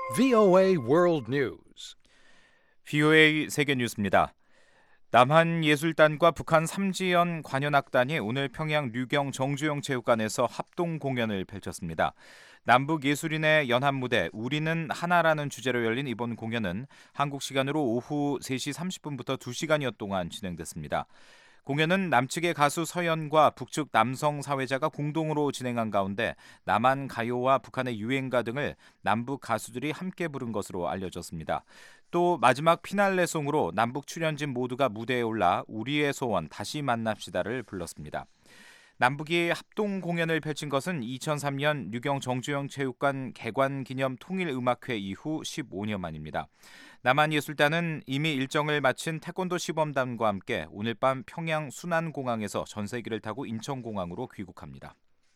VOA World News. VOA 세계 뉴스입니다. 남한 예술단과 북한 삼지연 관현악단이 오늘 평양 류경 정주영 체육관에서 합동 공연을 펼쳤습니다. 남북 예술인의 연합 무대 우리는 하나라는 주제로 열린 이번 공연은 한국 시간으로 오후 3시 30분부터 2시간여 동안 진행됐습니다. 공연은 남측의 가수 서연과 북측 남성 사회자가 공동으로 진행한 가운데 남한 가요와 북한의 유행가 등을 남북 가수들이 함께 부른 것으로 알려졌습니다. 또 마지막 피날레송으로 남북 출연진 모두가 무대에 올라 우리의 소원 다시 만납시다를 불렀습니다. 남북이 합동 공연을 펼친 것은 2003년 류경 정주영 체육관 개관 기념 통일음악회 이후 15년 만입니다. 남한예술단은 이미 일정을 마친 태권도 시범단과 함께 오늘 밤 평양 순안공항에서 전세기를 타고 인천공항으로 귀국합니다.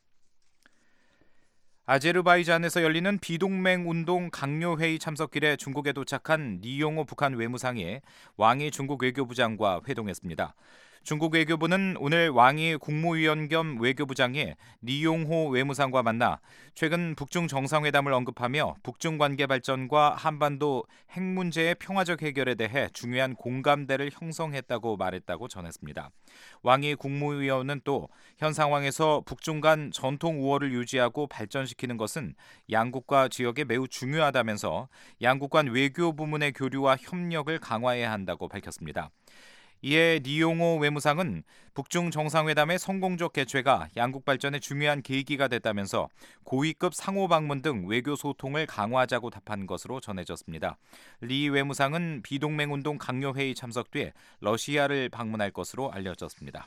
아제르바이잔에서 열리는 비동맹 운동 강요회의 참석길에 중국에 도착한 리용호 북한 외무상이 왕이 중국 외교부장과 회동했습니다. 중국 외교부는 오늘 왕이 국무위원 겸 외교부장이 리용호 외무상과 만나 최근 북중 정상회담을 언급하며 북중 관계 발전과 한반도 핵 문제의 평화적 해결에 대해 중요한 공감대를 형성했다고 말했다고 전했습니다. 왕이 국무위원은 또 현 상황에서 북중 간 전통 우호를 유지하고 발전시키는 것은 양국과 지역에 매우 중요하다면서 양국 간 외교 부문의 교류와 협력을 강화해야 한다고 밝혔습니다. 이에 리용호 외무상은 북중 정상회담의 성공적 개최가 양국 발전에 중요한 계기가 됐다면서 고위급 상호 방문 등 외교 소통을 강화하자고 답한 것으로 전해졌습니다. 리 외무상은 비동맹 운동 강요회의 참석 뒤에 러시아를 방문할 것으로 알려졌습니다.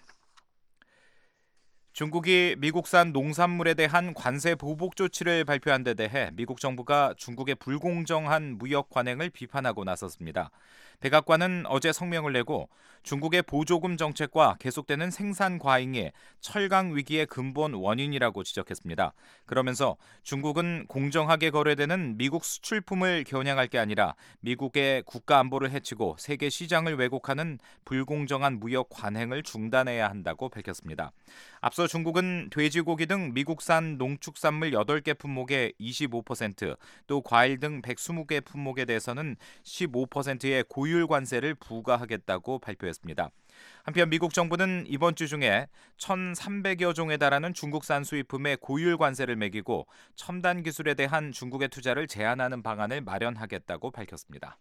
중국이 미국산 농산물에 대한 관세 보복 조치를 발표한 데 대해 미국 정부가 중국의 불공정한 무역 관행을 비판하고 나섰습니다. 백악관은 어제 성명을 내고 중국의 보조금 정책과 계속되는 생산 과잉이 철강 위기의 근본 원인이라고 지적했습니다. 그러면서 중국은 공정하게 거래되는 미국 수출품을 겨냥할 게 아니라 미국의 국가 안보를 해치고 세계 시장을 왜곡하는 불공정한 무역 관행을 중단해야 한다고 밝혔습니다. 앞서 중국은 돼지고기 등 미국산 농축산물 8개 품목의 25%, 또 과일 등 120개 품목에 대해서는 15%의 고율 관세를 부과하겠다고 발표했습니다. 한편 미국 정부는 이번 주 중에 1,300여 종에 달하는 중국산 수입품에 고율 관세를 매기고 첨단 기술에 대한 중국의 투자를 제한하는 방안을 마련하겠다고 밝혔습니다.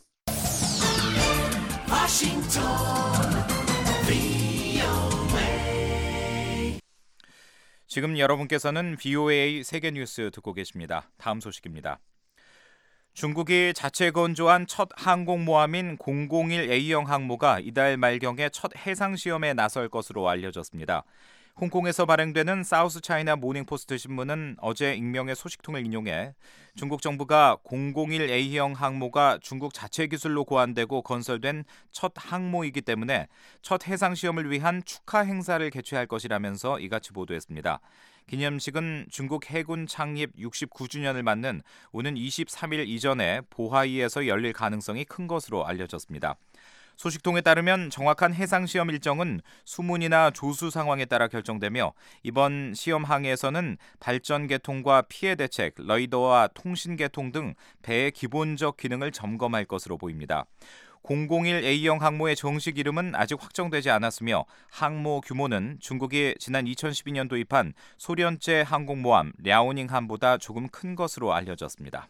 지금 여러분께서는 VOA 세계뉴스 듣고 계십니다. 다음 소식입니다. 중국이 자체 건조한 첫 항공모함인 001A형 항모가 이달 말경에 첫 해상시험에 나설 것으로 알려졌습니다. 홍콩에서 발행되는 사우스 차이나 모닝포스트 신문은 어제 익명의 소식통을 인용해 중국 정부가 001A형 항모가 중국 자체 기술로 고안되고 건설된 첫 항모이기 때문에 첫 해상시험을 위한 축하 행사를 개최할 것이라면서 이같이 보도했습니다. 기념식은 중국 해군 창립 69주년을 맞는 오는 23일 이전에 보하이에서 열릴 가능성이 큰 것으로 알려졌습니다. 소식통에 따르면 정확한 해상시험 일정은 수문이나 조수 상황에 따라 결정되며 이번 시험 항에서는 발전 계통과 피해 대책, 레이더와 통신 계통 등 배의 기본적 기능을 점검할 것으로 보입니다. 001A형 항모의 정식 이름은 아직 확정되지 않았으며 항모 규모는 중국이 지난 2012년 도입한 소련제 항공모함 랴오닝함보다 조금 큰 것으로 알려졌습니다.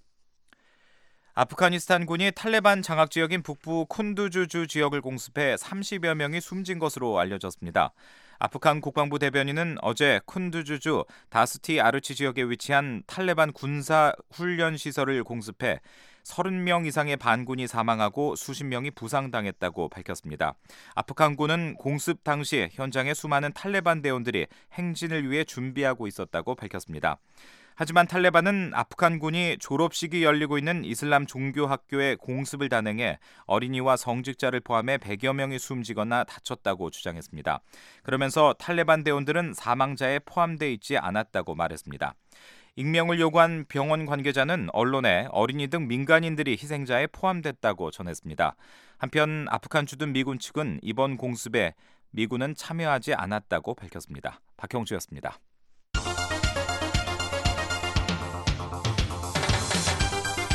아프가니스탄군이 탈레반 장악 지역인 북부 쿤두주주 지역을 공습해 30여 명이 숨진 것으로 알려졌습니다. 아프간 국방부 대변인은 어제 쿤두주주 다스티 아르치 지역에 위치한 탈레반 군사 훈련 시설을 공습해 30명 이상의 반군이 사망하고 수십 명이 부상당했다고 밝혔습니다. 아프간군은 공습 당시 현장에 수많은 탈레반 대원들이 행진을 위해 준비하고 있었다고 밝혔습니다. 하지만 탈레반은 아프간군이 졸업식이 열리고 있는 이슬람 종교학교에 공습을 단행해 어린이와 성직자를 포함해 100여 명이 숨지거나 다쳤다고 주장했습니다. 그러면서 탈레반 대원들은 사망자에 포함돼 있지 않았다고 말했습니다. 익명을 요구한 병원 관계자는 언론에 어린이 등 민간인들이 희생자에 포함됐다고 전했습니다. 한편 아프간 주둔 미군 측은 이번 공습에 미군은 참여하지 않았다고 밝혔습니다. 박형주였습니다.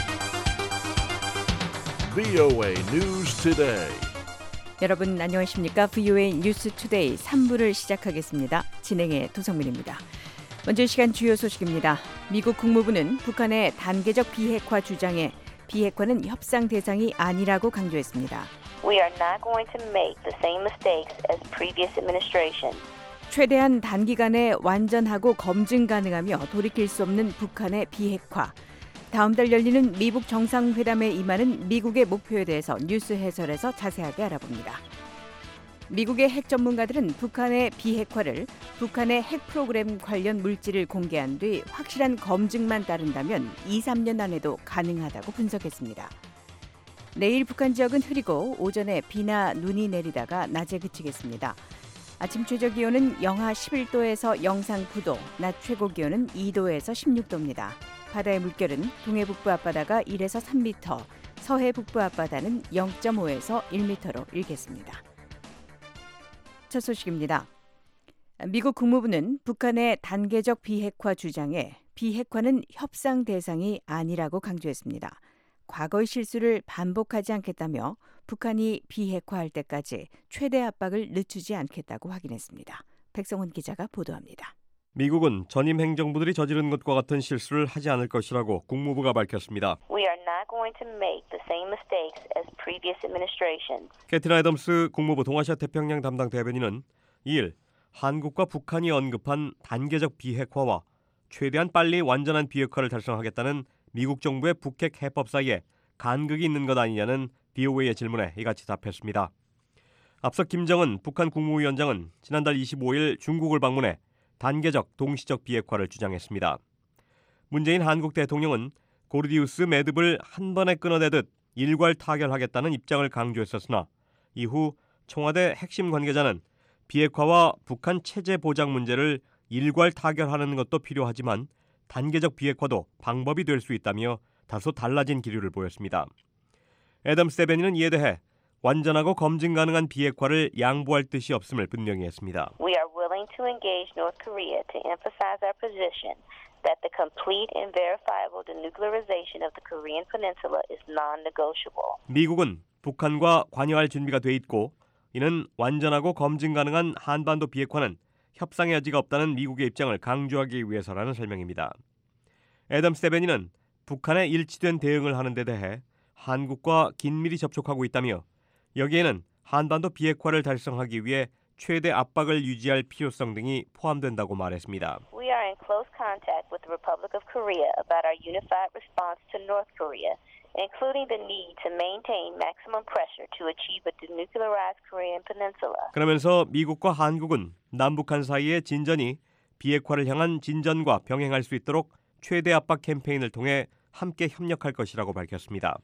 VOA News Today. 여러분 안녕하십니까? VOA 뉴스 투데이 3부를 시작하겠습니다. 진행의 도성민입니다. 먼저 이 시간 주요 소식입니다. 미국 국무부는 북한의 단계적 비핵화 주장에 비핵화는 협상 대상이 아니라고 강조했습니다. We are not going to make the same mistakes as previous administrations. 최대한 단기간에 완전하고 검증 가능하며 돌이킬 수 없는 북한의 비핵화. 다음 달 열리는 미국 정상회담에 임하는 미국의 목표에 대해서 뉴스 해설에서 자세하게 알아봅니다. 미국의 핵 전문가들은 북한의 비핵화를 북한의 핵 프로그램 관련 물질을 공개한 뒤 확실한 검증만 따른다면 2-3년 안에도 가능하다고 분석했습니다. 내일 북한 지역은 흐리고 오전에 비나 눈이 내리다가 낮에 그치겠습니다. 아침 최저 기온은 영하 11도에서 영상 9도, 낮 최고 기온은 2도에서 16도입니다. 바다의 물결은 동해 북부 앞바다가 1에서 3m, 서해 북부 앞바다는 0.5에서 1m로 일겠습니다. 첫 소식입니다. 미국 국무부는 북한의 단계적 비핵화 주장에 비핵화는 협상 대상이 아니라고 강조했습니다. 과거의 실수를 반복하지 않겠다며 북한이 비핵화할 때까지 최대 압박을 늦추지 않겠다고 확인했습니다. 백성훈 기자가 보도합니다. 미국은 전임 행정부들이 저지른 것과 같은 실수를 하지 않을 것이라고 국무부가 밝혔습니다. We are not going to make the same mistakes as previous administrations. 캐트린 애덤스 국무부 동아시아 태평양 담당 대변인은 2일 한국과 북한이 언급한 단계적 비핵화와 최대한 빨리 완전한 비핵화를 달성하겠다는 미국 정부의 북핵 해법 사이에 간극이 있는 것 아니냐는 VOA의 질문에 이같이 답했습니다. 앞서 김정은 북한 국무위원장은 지난달 25일 중국을 방문해 단계적 동시적 비핵화를 주장했습니다. 문재인 한국 대통령은 고르디우스 매듭을 한 번에 끊어내듯 일괄 타결하겠다는 입장을 강조했었으나 이후 청와대 핵심 관계자는 비핵화와 북한 체제 보장 문제를 일괄 타결하는 것도 필요하지만 단계적 비핵화도 방법이 될 수 있다며 다소 달라진 기류를 보였습니다. 애덤스 대변인은 이에 대해 완전하고 검증 가능한 비핵화를 양보할 뜻이 없음을 분명히 했습니다. We are willing to engage North Korea to emphasize our position that the complete and verifiable denuclearization of the Korean Peninsula is non-negotiable. 미국은 북한과 관여할 준비가 돼 있고 이는 완전하고 검증 가능한 한반도 비핵화는 협상의 여지가 없다는 미국의 입장을 강조하기 위해서라는 설명입니다. 애덤스 대변인은 북한의 일치된 대응을 하는 데 대해 한국과 긴밀히 접촉하고 있다며 여기에는 한반도 비핵화를 달성하기 위해 최대 압박을 유지할 필요성 등이 포함된다고 말했습니다. We are in close contact with the Republic of Korea about our unified response to North Korea, including the need to maintain maximum pressure to achieve a denuclearized Korean peninsula. 그러면서 미국과 한국은 남북한 사이의 진전이 비핵화를 향한 진전과 병행할 수 있도록 최대 압박 캠페인을 통해 함께 협력할 것이라고 밝혔습니다.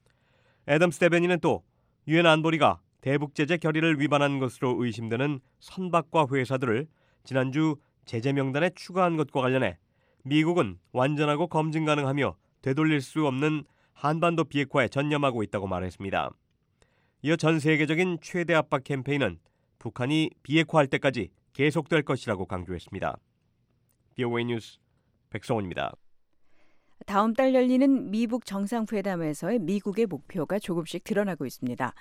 애덤스 대변인은 또 유엔 안보리가 대북 제재 결의를 위반한 것으로 의심되는 선박과 회사들을 지난주 제재 명단에 추가한 것과 관련해 미국은 완전하고 검증 가능하며 되돌릴 수 없는 한반도 비핵화에 전념하고 있다고 말했습니다. 이어 전 세계적인 최대 압박 캠페인은 북한이 비핵화할 때까지 계속될 것이라고 강조했습니다. VOA 뉴스 백성훈입니다. 다음 달 열리는 미국 정상회담에서의 미국의 목표가 조금씩 드러나고 있습니다.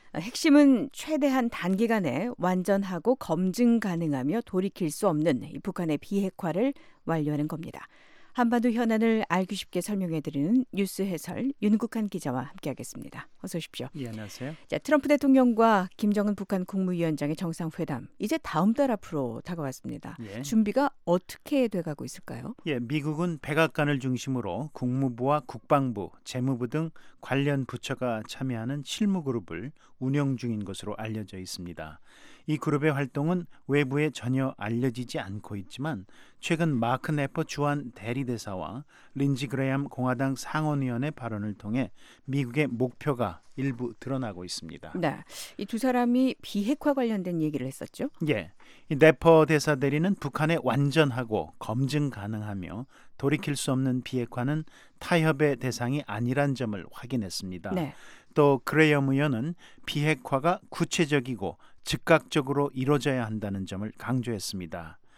핵심은 최대한 단기간에 완전하고 검증 가능하며 돌이킬 수 없는 북한의 비핵화를 완료하는 겁니다. 한반도 현안을 알기 쉽게 설명해드리는 뉴스 해설 윤국한 기자와 함께하겠습니다. 어서 오십시오. 예, 안녕하세요. 자, 트럼프 대통령과 김정은 북한 국무위원장의 정상회담 이제 다음 달 앞으로 다가왔습니다. 예. 준비가 어떻게 돼가고 있을까요? 예, 미국은 백악관을 중심으로 국무부와 국방부, 재무부 등 관련 부처가 참여하는 실무그룹을 운영 중인 것으로 알려져 있습니다. 이 그룹의 활동은 외부에 전혀 알려지지 않고 있지만 최근 마크 네퍼 주한 대리대사와 린지 그레이엄 공화당 상원의원의 발언을 통해 미국의 목표가 일부 드러나고 있습니다. 네, 이 두 사람이 비핵화 관련된 얘기를 했었죠? 예, 이 네퍼 대사 대리는 북한의 완전하고 검증 가능하며 돌이킬 수 없는 비핵화는 타협의 대상이 아니란 점을 확인했습니다. 네. 또 그레이엄 의원은 비핵화가 구체적이고 즉각적으로 이루어져야 한다는 점을 강조했습니다.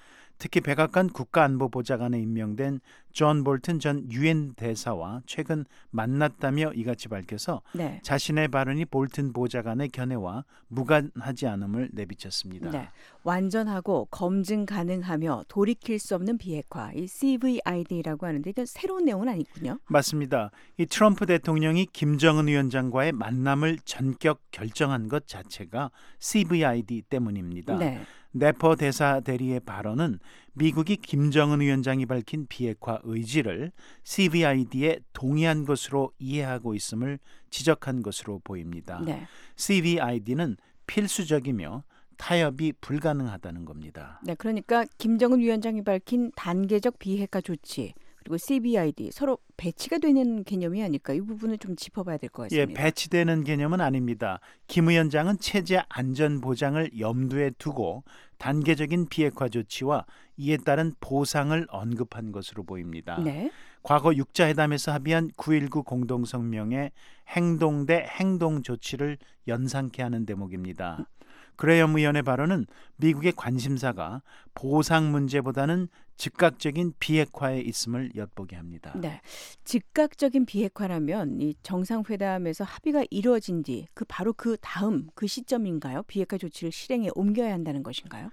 특히 백악관 국가안보보좌관에 임명된 존 볼튼 전 유엔 대사와 최근 만났다며 이같이 밝혀서 네. 자신의 발언이 볼튼 보좌관의 견해와 무관하지 않음을 내비쳤습니다. 네. 완전하고 검증 가능하며 돌이킬 수 없는 비핵화, 이 CVID라고 하는데 이건 새로운 내용은 아니군요. 맞습니다. 이 트럼프 대통령이 김정은 위원장과의 만남을 전격 결정한 것 자체가 CVID 때문입니다. 네. 네퍼 대사 대리의 발언은 미국이 김정은 위원장이 밝힌 비핵화 의지를 CVID에 동의한 것으로 이해하고 있음을 지적한 것으로 보입니다. 네. CVID는 필수적이며 타협이 불가능하다는 겁니다. 네, 그러니까 김정은 위원장이 밝힌 단계적 비핵화 조치 그리고 CVID 서로 배치가 되는 개념이 아닐까? 이 부분을 좀 짚어봐야 될 것 같습니다. 배치되는 개념은 아닙니다. 김 위원장은 체제 안전 보장을 염두에 두고 단계적인 비핵화 조치와 이에 따른 보상을 언급한 것으로 보입니다. 네. 과거 육자회담에서 합의한 9.19 공동성명의 행동 대 행동 조치를 연상케 하는 대목입니다. 그레엄 의원의 발언은 미국의 관심사가 보상 문제보다는 즉각적인 비핵화에 있음을 엿보게 합니다. 네, 즉각적인 비핵화라면 이 정상회담에서 합의가 이루어진 뒤 바로 그 다음 그 시점인가요? 비핵화 조치를 실행에 옮겨야 한다는 것인가요?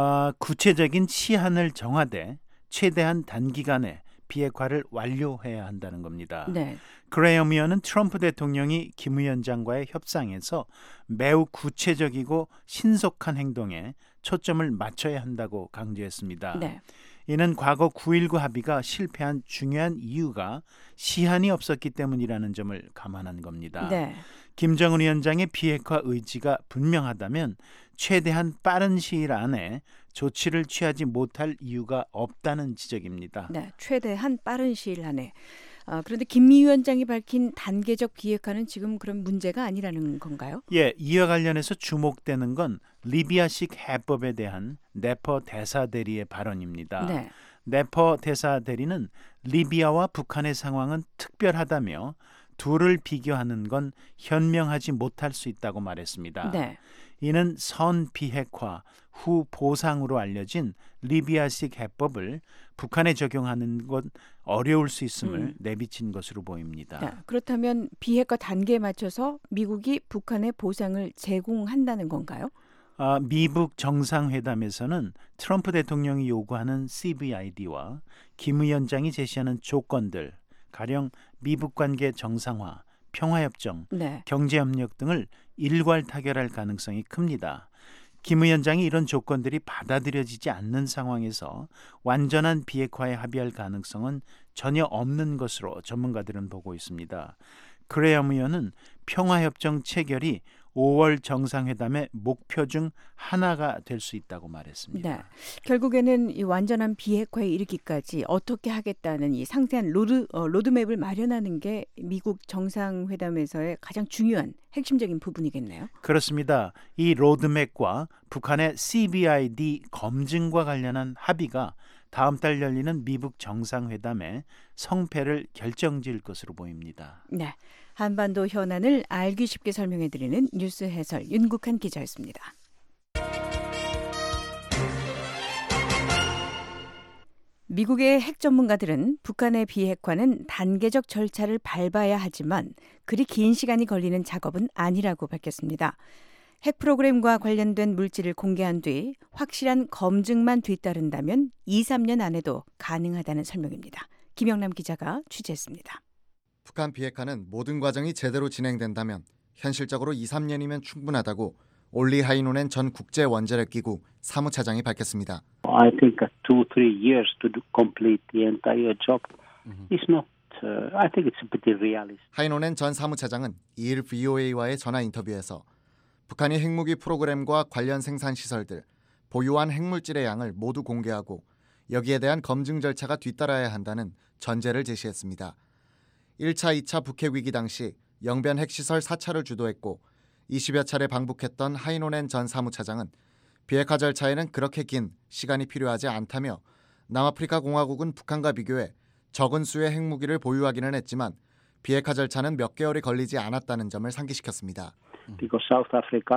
구체적인 시한을 정하되 최대한 단기간에 비핵화를 완료해야 한다는 겁니다. 네. 그레엄 의원은 트럼프 대통령이 김 위원장과의 협상에서 매우 구체적이고 신속한 행동에 초점을 맞춰야 한다고 강조했습니다. 네. 이는 과거 9.19 합의가 실패한 중요한 이유가 시한이 없었기 때문이라는 점을 감안한 겁니다. 네. 김정은 위원장의 비핵화 의지가 분명하다면 최대한 빠른 시일 안에 조치를 취하지 못할 이유가 없다는 지적입니다. 네, 최대한 빠른 시일 안에. 그런데 김 위원장이 밝힌 단계적 비핵화는 지금 그런 문제가 아니라는 건가요? 이와 관련해서 주목되는 건 리비아식 해법에 대한 네퍼 대사 대리의 발언입니다. 네. 네퍼 대사 대리는 리비아와 북한의 상황은 특별하다며 둘을 비교하는 건 현명하지 못할 수 있다고 말했습니다. 네. 이는 선 비핵화 후 보상으로 알려진 리비아식 해법을 북한에 적용하는 건 어려울 수 있음을 내비친 것으로 보입니다. 네, 그렇다면 비핵화 단계에 맞춰서 미국이 북한에 보상을 제공한다는 건가요? 미북 정상회담에서는 트럼프 대통령이 요구하는 CVID와 김 위원장이 제시하는 조건들, 가령 미북 관계 정상화, 평화협정, 네. 경제협력 등을 일괄 타결할 가능성이 큽니다. 김 위원장이 이런 조건들이 받아들여지지 않는 상황에서 완전한 비핵화에 합의할 가능성은 전혀 없는 것으로 전문가들은 보고 있습니다. 그레엄 의원은 평화협정 체결이 5월 정상회담의 목표 중 하나가 될 수 있다고 말했습니다. 네. 결국에는 이 완전한 비핵화에 이르기까지 어떻게 하겠다는 이 상세한 로드맵을 마련하는 게 미국 정상회담에서의 가장 중요한 핵심적인 부분이겠네요. 그렇습니다. 이 로드맵과 북한의 CVID 검증과 관련한 합의가 다음 달 열리는 미북 정상회담의 성패를 결정지을 것으로 보입니다. 네. 한반도 현안을 알기 쉽게 설명해드리는 뉴스 해설 윤국한 기자였습니다. 미국의 핵 전문가들은 북한의 비핵화는 단계적 절차를 밟아야 하지만 그리 긴 시간이 걸리는 작업은 아니라고 밝혔습니다. 핵 프로그램과 관련된 물질을 공개한 뒤 확실한 검증만 뒤따른다면 2-3년 안에도 가능하다는 설명입니다. 김영남 기자가 취재했습니다. 북한 비핵화는 모든 과정이 제대로 진행된다면 현실적으로 2-3년이면 충분하다고 올리 하이노넨 전 국제원자력기구 사무차장이 밝혔습니다. I think 2-3 years to complete the entire job is not. I think it's a bit unrealistic. 하이노넨 전 사무차장은 2일 VOA와의 전화 인터뷰에서 북한이 핵무기 프로그램과 관련 생산 시설들, 보유한 핵물질의 양을 모두 공개하고 여기에 대한 검증 절차가 뒤따라야 한다는 전제를 제시했습니다. 1차, 2차 북핵 위기 당시 영변 핵시설 4차를 주도했고 20여 차례 방북했던 하이노넨 전 사무차장은 비핵화 절차에는 그렇게 긴 시간이 필요하지 않다며 남아프리카 공화국은 북한과 비교해 적은 수의 핵무기를 보유하기는 했지만 비핵화 절차는 몇 개월이 걸리지 않았다는 점을 상기시켰습니다. Because South Africa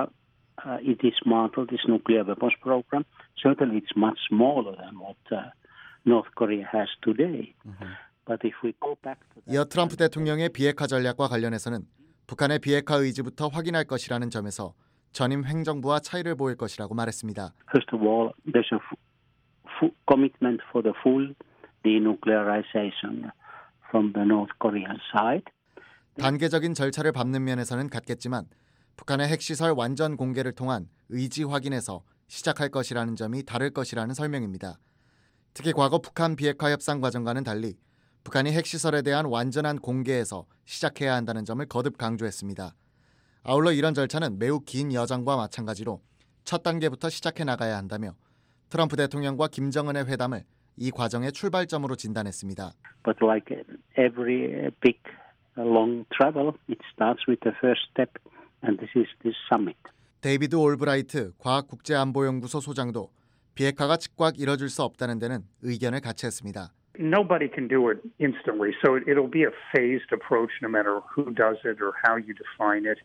it dismantled its nuclear weapons program. Certainly, it's much smaller than what North Korea has today. But if we go back to 이어 트럼프 대통령의 비핵화 전략과 관련해서는 북한의 비핵화 의지부터 확인할 것이라는 점에서 전임 행정부와 차이를 보일 것이라고 말했습니다. First of all, there's a commitment for the full denuclearization from the North Korean side. 단계적인 절차를 밟는 면에서는 같겠지만 북한의 핵시설 완전 공개를 통한 의지 확인에서 시작할 것이라는 점이 다를 것이라는 설명입니다. 특히 과거 북한 비핵화 협상 과정과는 달리 북한이 핵시설에 대한 완전한 공개에서 시작해야 한다는 점을 거듭 강조했습니다. 아울러 이런 절차는 매우 긴 여정과 마찬가지로 첫 단계부터 시작해 나가야 한다며 트럼프 대통령과 김정은의 회담을 이 과정의 출발점으로 진단했습니다. But like every big long travel, it starts with the first step, and this is this summit. 데이비드 올브라이트 과학국제안보연구소 소장도 비핵화가 즉각 이뤄질 수 없다는 데는 의견을 같이 했습니다. Nobody can do it instantly, so it'll be a phased approach no matter who does it or how you define it.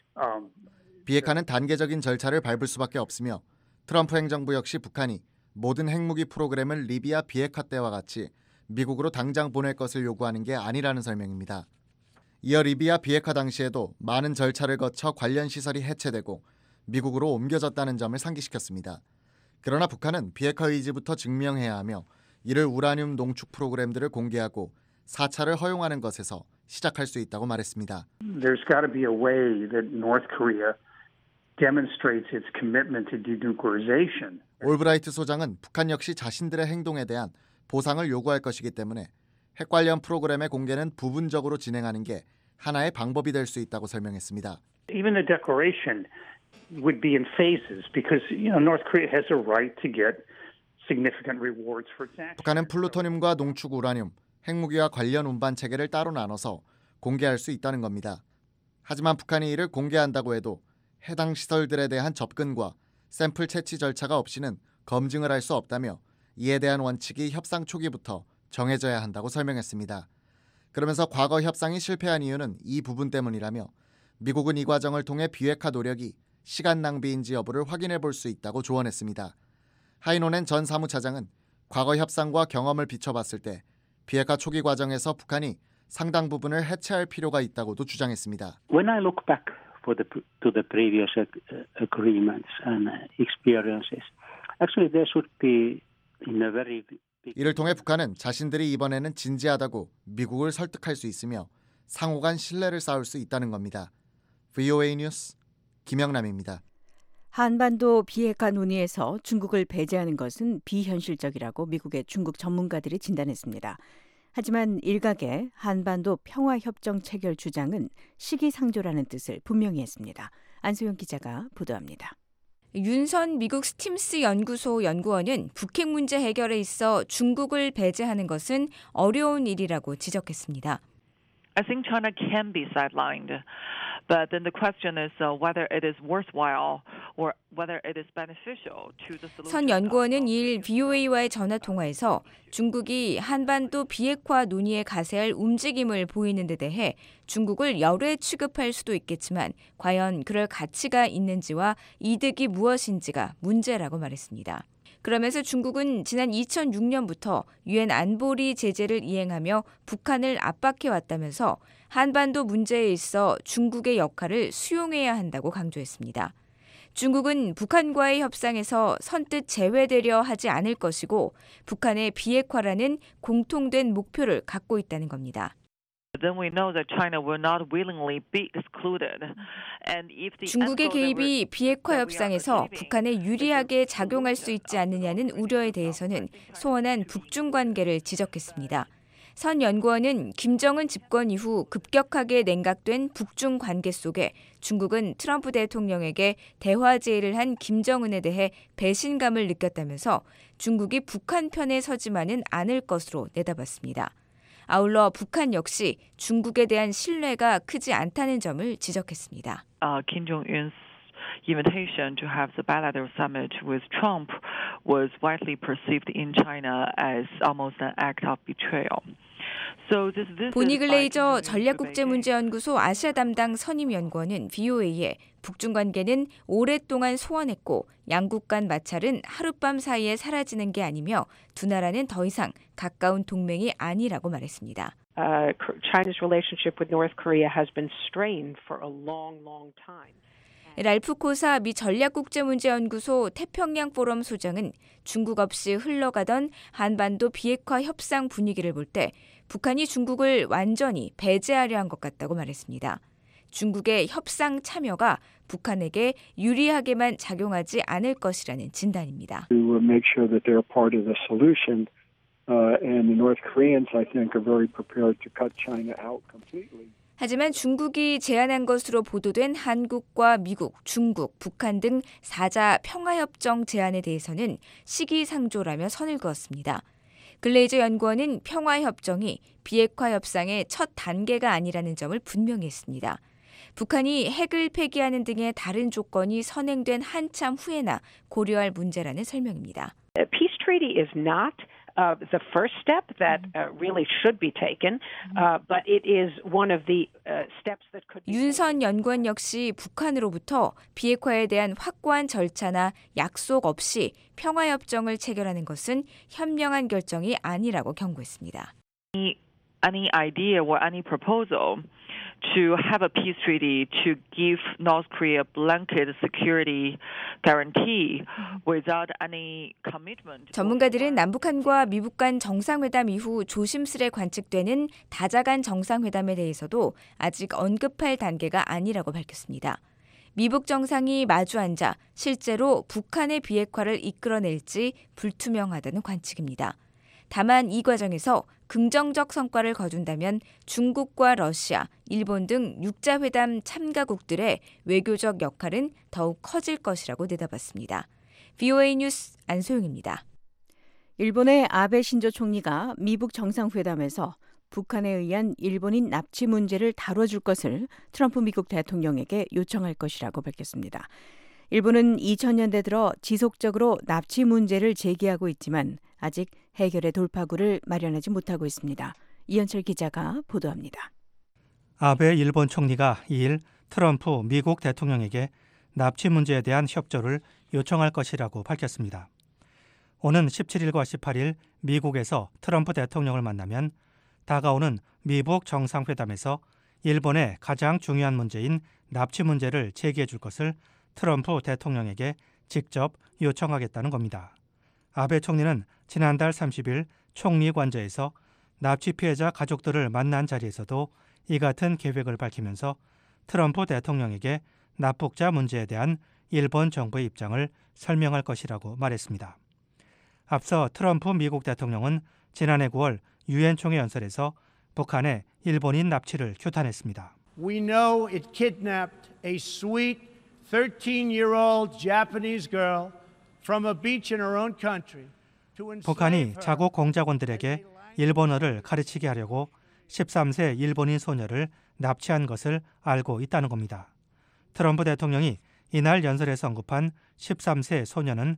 비핵화는 단계적인 절차를 밟을 수밖에 없으며 트럼프 행정부 역시 북한이 모든 핵무기 프로그램을 리비아 비핵화 때와 같이 미국으로 당장 보낼 것을 요구하는 게 아니라는 설명입니다. 이어 리비아 비핵화 당시에도 많은 절차를 거쳐 관련 시설이 해체되고 미국으로 옮겨졌다는 점을 상기시켰습니다. 그러나 북한은 비핵화 의지부터 증명해야 하며 이를 우라늄 농축 프로그램들을 공개하고 사찰을 허용하는 것에서 시작할 수 있다고 말했습니다. There's got to be a way that North Korea demonstrates its commitment to denuclearization. 올브라이트 소장은 북한 역시 자신들의 행동에 대한 보상을 요구할 것이기 때문에 핵 관련 프로그램의 공개는 부분적으로 진행하는 게 하나의 방법이 될 수 있다고 설명했습니다. Even the declaration would be in phases because North Korea has a right to get significant rewards for its actions. 북한은 플루토늄과 농축 우라늄, 핵무기와 관련 운반 체계를 따로 나눠서 공개할 수 있다는 겁니다. 하지만 북한이 이를 공개한다고 해도 해당 시설들에 대한 접근과 샘플 채취 절차가 없이는 검증을 할 수 없다며 이에 대한 원칙이 협상 초기부터 정해져야 한다고 설명했습니다. 그러면서 과거 협상이 실패한 이유는 이 부분 때문이라며 미국은 이 과정을 통해 비핵화 노력이 시간 낭비인지 여부를 확인해 볼 수 있다고 조언했습니다. 하이노넨 전 사무차장은 과거 협상과 경험을 비춰봤을 때 비핵화 초기 과정에서 북한이 상당 부분을 해체할 필요가 있다고도 주장했습니다. When I look back to the previous agreements and experiences, actually there should be in a very 이를 통해 북한은 자신들이 이번에는 진지하다고 미국을 설득할 수 있으며 상호 간 신뢰를 쌓을 수 있다는 겁니다. VOA 뉴스 김영남입니다. 한반도 비핵화 논의에서 중국을 배제하는 것은 비현실적이라고 미국의 중국 전문가들이 진단했습니다. 하지만 일각의 한반도 평화협정 체결 주장은 시기상조라는 뜻을 분명히 했습니다. 안소영 기자가 보도합니다. 윤선 미국 스팀스 연구소 연구원은 북핵 문제 해결에 있어 중국을 배제하는 것은 어려운 일이라고 지적했습니다. I think China can be sidelined, but then the question is whether it is worthwhile or whether it is beneficial to the solution. 선 연구원은 2일 VOA와의 전화 통화에서 중국이 한반도 비핵화 논의에 가세할 움직임을 보이는 데 대해 중국을 열애 취급할 수도 있겠지만 과연 그럴 가치가 있는지와 이득이 무엇인지가 문제라고 말했습니다. 그러면서 중국은 지난 2006년부터 유엔 안보리 제재를 이행하며 북한을 압박해왔다면서 한반도 문제에 있어 중국의 역할을 수용해야 한다고 강조했습니다. 중국은 북한과의 협상에서 선뜻 제외되려 하지 않을 것이고 북한의 비핵화라는 공통된 목표를 갖고 있다는 겁니다. Then we know that China will not willingly be excluded. And if the 중국의 개입이 비핵화 협상에서 북한에 유리하게 작용할 수 있지 않느냐는 우려에 대해서는 소원한 북중 관계를 지적했습니다. 선 연구원은 김정은 집권 이후 급격하게 냉각된 북중 관계 속에 중국은 트럼프 대통령에게 대화 제의를 한 김정은에 대해 배신감을 느꼈다면서 중국이 북한 편에 서지만은 않을 것으로 내다봤습니다. 아울러 북한 역시 중국에 대한 신뢰가 크지 않다는 점을 지적했습니다. Kim Jong-un's invitation to have the bilateral summit with Trump was widely perceived in China as almost an act of betrayal. 보니 글레이저 전략국제문제연구소 아시아 담당 선임연구원은 VOA에 북중 관계는 오랫동안 소원했고 양국 간 마찰은 하룻밤 사이에 사라지는 게 아니며 두 나라는 더 이상 가까운 동맹이 아니라고 말했습니다. China's relationship with North Korea has been strained for a long, long time. 랄프 코사 미 전략국제문제연구소 태평양 포럼 소장은 중국 없이 흘러가던 한반도 비핵화 협상 분위기를 볼 때 북한이 중국을 완전히 배제하려 한 것 같다고 말했습니다. 중국의 협상 참여가 북한에게 유리하게만 작용하지 않을 것이라는 진단입니다. To make sure that they're part of the solution, and the North Koreans, I think, are very prepared to cut China out completely. 하지만 중국이 제안한 것으로 보도된 한국과 미국, 중국, 북한 등 4자 평화협정 제안에 대해서는 시기상조라며 선을 그었습니다. 글레이저 연구원은 평화협정이 비핵화 협상의 첫 단계가 아니라는 점을 분명히 했습니다. 북한이 핵을 폐기하는 등의 다른 조건이 선행된 한참 후에나 고려할 문제라는 설명입니다. A peace treaty is not the first step that really should be taken, but it is one of the steps that could be taken. 윤선 연구원 역시 북한으로부터 비핵화에 대한 확고한 절차나 약속 없이 평화협정을 체결하는 것은 현명한 결정이 아니라고 경고했습니다. Any idea or any proposal to have a peace treaty to give North Korea blanket security guarantee without any commitment. 전문가들은 남북한과 미국 간 정상회담 이후 조심스레 관측되는 다자간 정상회담에 대해서도 아직 언급할 단계가 아니라고 밝혔습니다. 미북 정상이 마주 앉아 실제로 북한의 비핵화를 이끌어낼지 불투명하다는 관측입니다. 다만 이 과정에서 긍정적 성과를 거둔다면 중국과 러시아, 일본 등 육자회담 참가국들의 외교적 역할은 더욱 커질 것이라고 내다봤습니다. VOA 뉴스 안소영입니다. 일본의 아베 신조 총리가 미북 정상회담에서 북한에 의한 일본인 납치 문제를 다뤄줄 것을 트럼프 미국 대통령에게 요청할 것이라고 밝혔습니다. 일본은 2000년대 들어 지속적으로 납치 문제를 제기하고 있지만 아직 해결의 돌파구를 마련하지 못하고 있습니다. 이현철 기자가 보도합니다. 아베 일본 총리가 2일 트럼프 미국 대통령에게 납치 문제에 대한 협조를 요청할 것이라고 밝혔습니다. 오는 17일과 18일 미국에서 트럼프 대통령을 만나면 다가오는 미북 정상회담에서 일본의 가장 중요한 문제인 납치 문제를 제기해 줄 것을 트럼프 대통령에게 직접 요청하겠다는 겁니다. 아베 총리는 지난달 30일 총리 관저에서 납치 피해자 가족들을 만난 자리에서도 이 같은 계획을 밝히면서 트럼프 대통령에게 납북자 문제에 대한 일본 정부의 입장을 설명할 것이라고 말했습니다. 앞서 트럼프 미국 대통령은 지난해 9월 유엔 총회 연설에서 북한의 일본인 납치를 규탄했습니다. We know it kidnapped a sweet 13-year-old Japanese girl from a beach in her own country. 북한이 자국 공작원들에게 일본어를 가르치게 하려고 13세 일본인 소녀를 납치한 것을 알고 있다는 겁니다. 트럼프 대통령이 이날 연설에서 언급한 13세 소녀는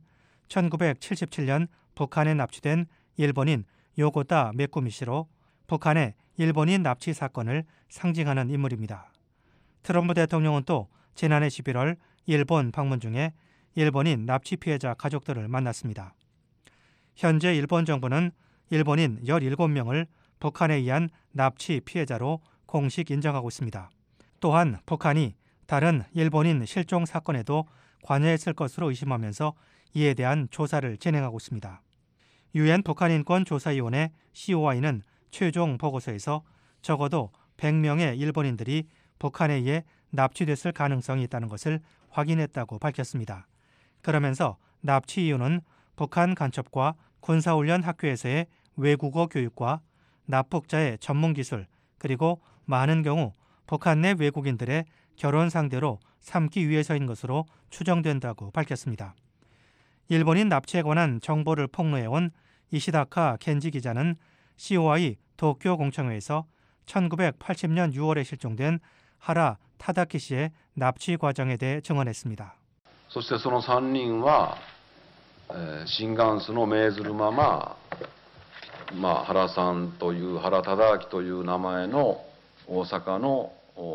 1977년 북한에 납치된 일본인 요고타 메꾸미 씨로 북한의 일본인 납치 사건을 상징하는 인물입니다. 트럼프 대통령은 또 지난해 11월 일본 방문 중에 일본인 납치 피해자 가족들을 만났습니다. 현재 일본 정부는 일본인 17명을 북한에 의한 납치 피해자로 공식 인정하고 있습니다. 또한 북한이 다른 일본인 실종 사건에도 관여했을 것으로 의심하면서 이에 대한 조사를 진행하고 있습니다. 유엔 북한인권조사위원회 COI는 최종 보고서에서 적어도 100명의 일본인들이 북한에 의해 납치됐을 가능성이 있다는 것을 확인했다고 밝혔습니다. 그러면서 납치 이유는 북한 간첩과 군사훈련 학교에서의 외국어 교육과 납북자의 전문 기술, 그리고 많은 경우 북한 내 외국인들의 결혼 상대로 삼기 위해서인 것으로 추정된다고 밝혔습니다. 일본인 납치에 관한 정보를 폭로해온 이시다카 켄지 기자는 COI 도쿄 공청회에서 1980년 6월에 실종된 하라 타다키 씨의 납치 과정에 대해 증언했습니다. そしてその3人は、新元帥の命ずるまま、原さんという原忠明という名前の大阪の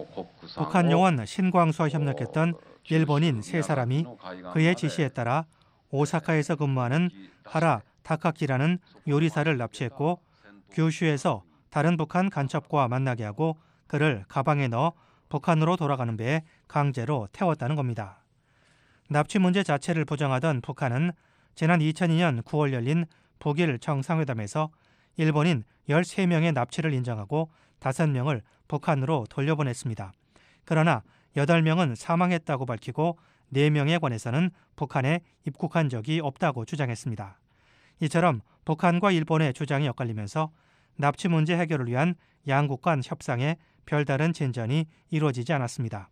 북한 요원 신광수와 협력했던 일본인 세 사람이 그의 지시에 따라 오사카에서 근무하는 하라 타카키라는 요리사를 납치했고 규슈에서 다른 북한 간첩과 만나게 하고 그를 가방에 넣어 북한으로 돌아가는 배에 강제로 태웠다는 겁니다. 납치 문제 자체를 부정하던 북한은 지난 2002년 9월 열린 북일 정상회담에서 일본인 13명의 납치를 인정하고 5명을 북한으로 돌려보냈습니다. 그러나 8명은 사망했다고 밝히고 4명에 관해서는 북한에 입국한 적이 없다고 주장했습니다. 이처럼 북한과 일본의 주장이 엇갈리면서 납치 문제 해결을 위한 양국 간 협상에 별다른 진전이 이루어지지 않았습니다.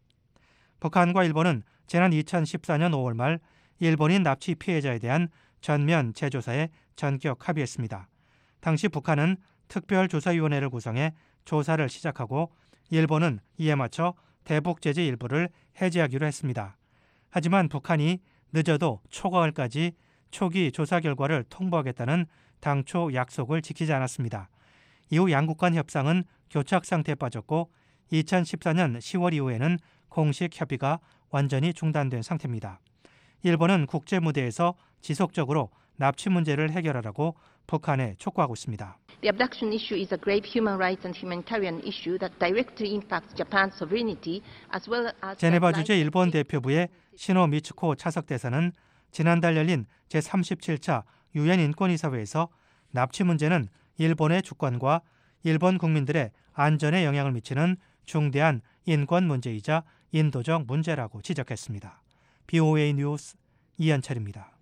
북한과 일본은 지난 2014년 5월 말 일본인 납치 피해자에 대한 전면 재조사에 전격 합의했습니다. 당시 북한은 특별조사위원회를 구성해 조사를 시작하고 일본은 이에 맞춰 대북 제재 일부를 해제하기로 했습니다. 하지만 북한이 늦어도 초가을까지 초기 조사 결과를 통보하겠다는 당초 약속을 지키지 않았습니다. 이후 양국 간 협상은 교착 상태에 빠졌고 2014년 10월 이후에는 공식 협의가 완전히 중단된 상태입니다. 일본은 국제 무대에서 지속적으로 납치 문제를 해결하라고 북한에 촉구하고 있습니다. The abduction issue is a grave human rights and humanitarian issue that directly impacts Japan's sovereignty as well as 제네바 주재 일본 대표부의 시노 미츠코 차석 대사는 지난달 열린 제37차 유엔 인권이사회에서 납치 문제는 일본의 주권과 일본 국민들의 안전에 영향을 미치는 중대한 인권 문제이자 인도적 문제라고 지적했습니다. BOA 뉴스 이현철입니다.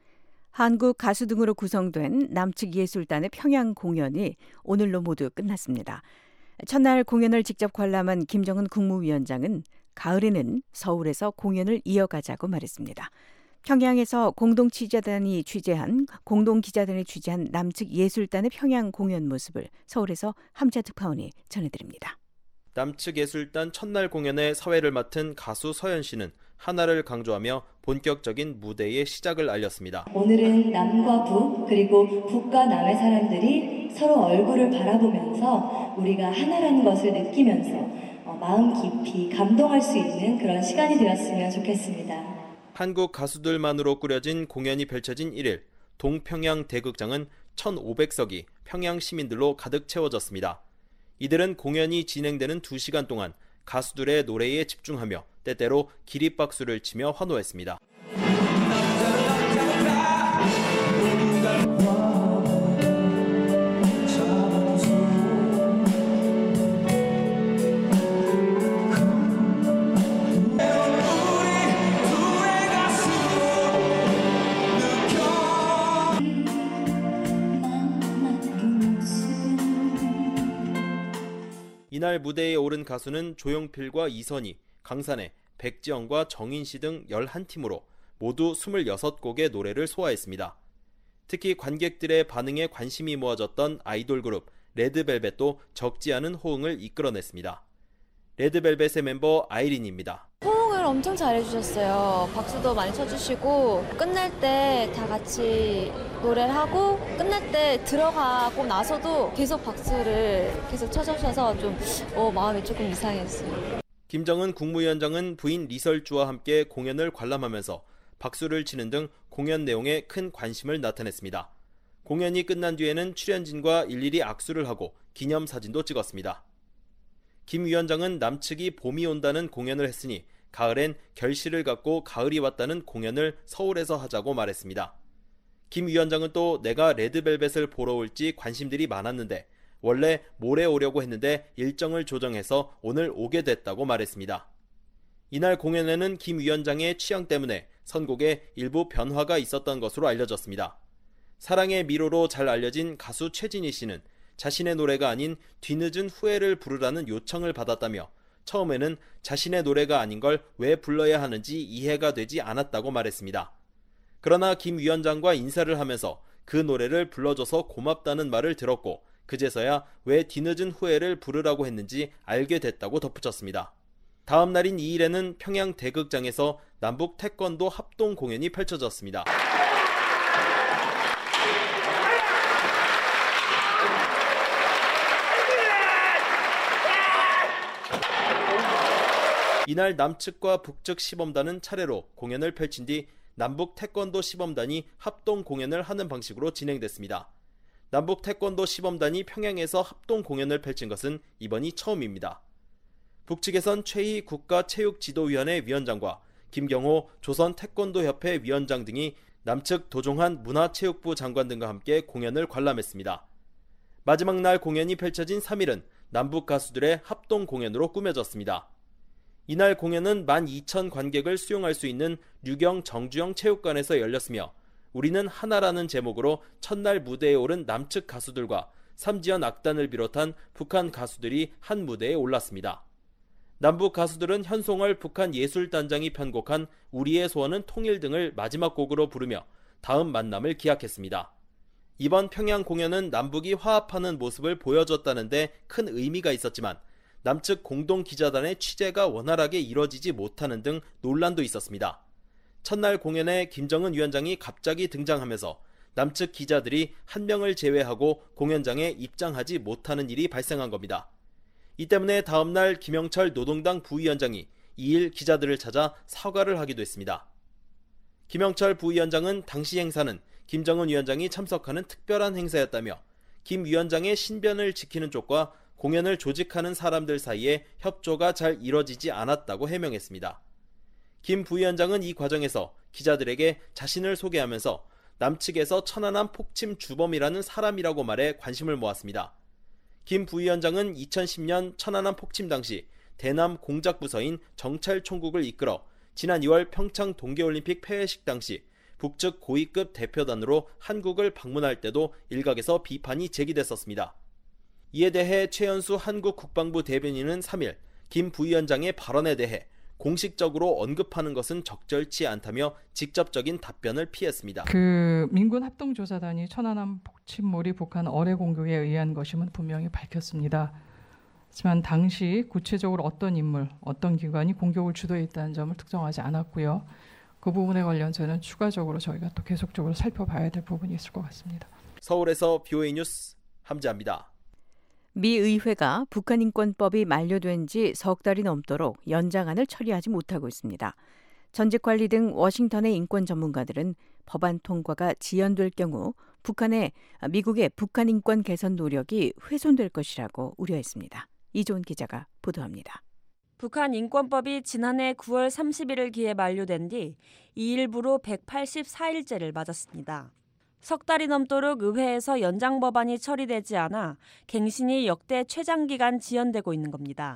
한국 가수 등으로 구성된 남측 예술단의 평양 공연이 오늘로 모두 끝났습니다. 첫날 공연을 직접 관람한 김정은 국무위원장은 가을에는 서울에서 공연을 이어가자고 말했습니다. 평양에서 공동기자단이 취재한 남측 예술단의 평양 공연 모습을 서울에서 함자 특파원이 전해드립니다. 남측 예술단 첫날 공연의 사회를 맡은 가수 서연 씨는 하나를 강조하며 본격적인 무대의 시작을 알렸습니다. 오늘은 남과 북 그리고 북과 남의 사람들이 서로 얼굴을 바라보면서 우리가 하나라는 것을 느끼면서 마음 깊이 감동할 수 있는 그런 시간이 되었으면 좋겠습니다. 한국 가수들만으로 꾸려진 공연이 펼쳐진 1일, 동평양 대극장은 1,500석이 평양 시민들로 가득 채워졌습니다. 이들은 공연이 진행되는 2시간 동안 가수들의 노래에 집중하며 때때로 기립박수를 치며 환호했습니다. 이날 무대에 오른 가수는 조용필과 이선희, 강산혜, 백지영과 정인씨 등 11팀으로 모두 26곡의 노래를 소화했습니다. 특히 관객들의 반응에 관심이 모아졌던 아이돌 그룹 레드벨벳도 적지 않은 호응을 이끌어냈습니다. 레드벨벳의 멤버 아이린입니다. 호응을 엄청 잘해주셨어요. 박수도 많이 쳐주시고 끝날 때 다 같이 노래를 하고 끝날 때 들어가고 나서도 계속 박수를 계속 쳐주셔서 좀 마음이 조금 이상했어요. 김정은 국무위원장은 부인 리설주와 함께 공연을 관람하면서 박수를 치는 등 공연 내용에 큰 관심을 나타냈습니다. 공연이 끝난 뒤에는 출연진과 일일이 악수를 하고 기념사진도 찍었습니다. 김 위원장은 남측이 봄이 온다는 공연을 했으니 가을엔 결실을 갖고 가을이 왔다는 공연을 서울에서 하자고 말했습니다. 김 위원장은 또 내가 레드벨벳을 보러 올지 관심들이 많았는데 원래 모레 오려고 했는데 일정을 조정해서 오늘 오게 됐다고 말했습니다. 이날 공연에는 김 위원장의 취향 때문에 선곡에 일부 변화가 있었던 것으로 알려졌습니다. 사랑의 미로로 잘 알려진 가수 최진희 씨는 자신의 노래가 아닌 뒤늦은 후회를 부르라는 요청을 받았다며 처음에는 자신의 노래가 아닌 걸 왜 불러야 하는지 이해가 되지 않았다고 말했습니다. 그러나 김 위원장과 인사를 하면서 그 노래를 불러줘서 고맙다는 말을 들었고 그제서야 왜 뒤늦은 후회를 부르라고 했는지 알게 됐다고 덧붙였습니다. 다음 날인 2일에는 평양 대극장에서 남북 태권도 합동 공연이 펼쳐졌습니다. 이날 남측과 북측 시범단은 차례로 공연을 펼친 뒤 남북 태권도 시범단이 합동 공연을 하는 방식으로 진행됐습니다. 남북 태권도 시범단이 평양에서 합동 공연을 펼친 것은 이번이 처음입니다. 북측에선 최희 국가체육지도위원회 위원장과 김경호 조선 태권도협회 위원장 등이 남측 도종한 문화체육부 장관 등과 함께 공연을 관람했습니다. 마지막 날 공연이 펼쳐진 3일은 남북 가수들의 합동 공연으로 꾸며졌습니다. 이날 공연은 12,000 관객을 수용할 수 있는 류경 정주영 체육관에서 열렸으며 우리는 하나라는 제목으로 첫날 무대에 오른 남측 가수들과 삼지연 악단을 비롯한 북한 가수들이 한 무대에 올랐습니다. 남북 가수들은 현송월 북한 예술단장이 편곡한 우리의 소원은 통일 등을 마지막 곡으로 부르며 다음 만남을 기약했습니다. 이번 평양 공연은 남북이 화합하는 모습을 보여줬다는데 큰 의미가 있었지만 남측 공동기자단의 취재가 원활하게 이뤄지지 못하는 등 논란도 있었습니다. 첫날 공연에 김정은 위원장이 갑자기 등장하면서 남측 기자들이 한 명을 제외하고 공연장에 입장하지 못하는 일이 발생한 겁니다. 이 때문에 다음날 김영철 노동당 부위원장이 2일 기자들을 찾아 사과를 하기도 했습니다. 김영철 부위원장은 당시 행사는 김정은 위원장이 참석하는 특별한 행사였다며 김 위원장의 신변을 지키는 쪽과 공연을 조직하는 사람들 사이에 협조가 잘 이뤄지지 않았다고 해명했습니다. 김 부위원장은 이 과정에서 기자들에게 자신을 소개하면서 남측에서 천안함 폭침 주범이라는 사람이라고 말해 관심을 모았습니다. 김 부위원장은 2010년 천안함 폭침 당시 대남 공작부서인 정찰총국을 이끌어 지난 2월 평창 동계올림픽 폐회식 당시 북측 고위급 대표단으로 한국을 방문할 때도 일각에서 비판이 제기됐었습니다. 이에 대해 최연수 한국 국방부 대변인은 3일 김 부위원장의 발언에 대해 공식적으로 언급하는 것은 적절치 않다며 직접적인 답변을 피했습니다. 민군 합동조사단이 천안함 폭침물이 북한 어뢰 공격에 의한 것임은 분명히 밝혔습니다. 하지만 당시 구체적으로 어떤 인물, 어떤 기관이 공격을 주도했다는 점을 특정하지 않았고요. 그 부분에 관련해서는 추가적으로 저희가 또 계속적으로 살펴봐야 될 부분이 있을 것 같습니다. 서울에서 BOA 뉴스 함재합니다. 미 의회가 북한 인권법이 만료된 지 석 달이 넘도록 연장안을 처리하지 못하고 있습니다. 전직 관리 등 워싱턴의 인권 전문가들은 법안 통과가 지연될 경우 미국의 북한 인권 개선 노력이 훼손될 것이라고 우려했습니다. 이조은 기자가 보도합니다. 북한 인권법이 지난해 9월 31일 기에 만료된 뒤 이 일부로 184일째를 맞았습니다. 석 달이 넘도록 의회에서 연장 법안이 처리되지 않아 갱신이 역대 최장기간 지연되고 있는 겁니다.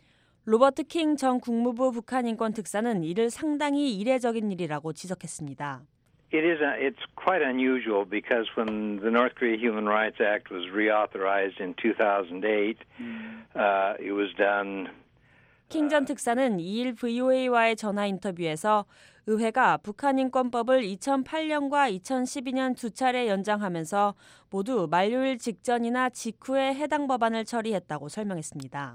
로버트 킹 전 국무부 북한 인권 특사는 이를 상당히 이례적인 일이라고 지적했습니다. It's quite unusual because when the North Korea Human Rights Act was reauthorized in 2008, it was done. 킹 전 특사는 2일 VOA와의 전화 인터뷰에서 의회가 북한 인권법을 2008년과 2012년 두 차례 연장하면서 모두 만료일 직전이나 직후에 해당 법안을 처리했다고 설명했습니다.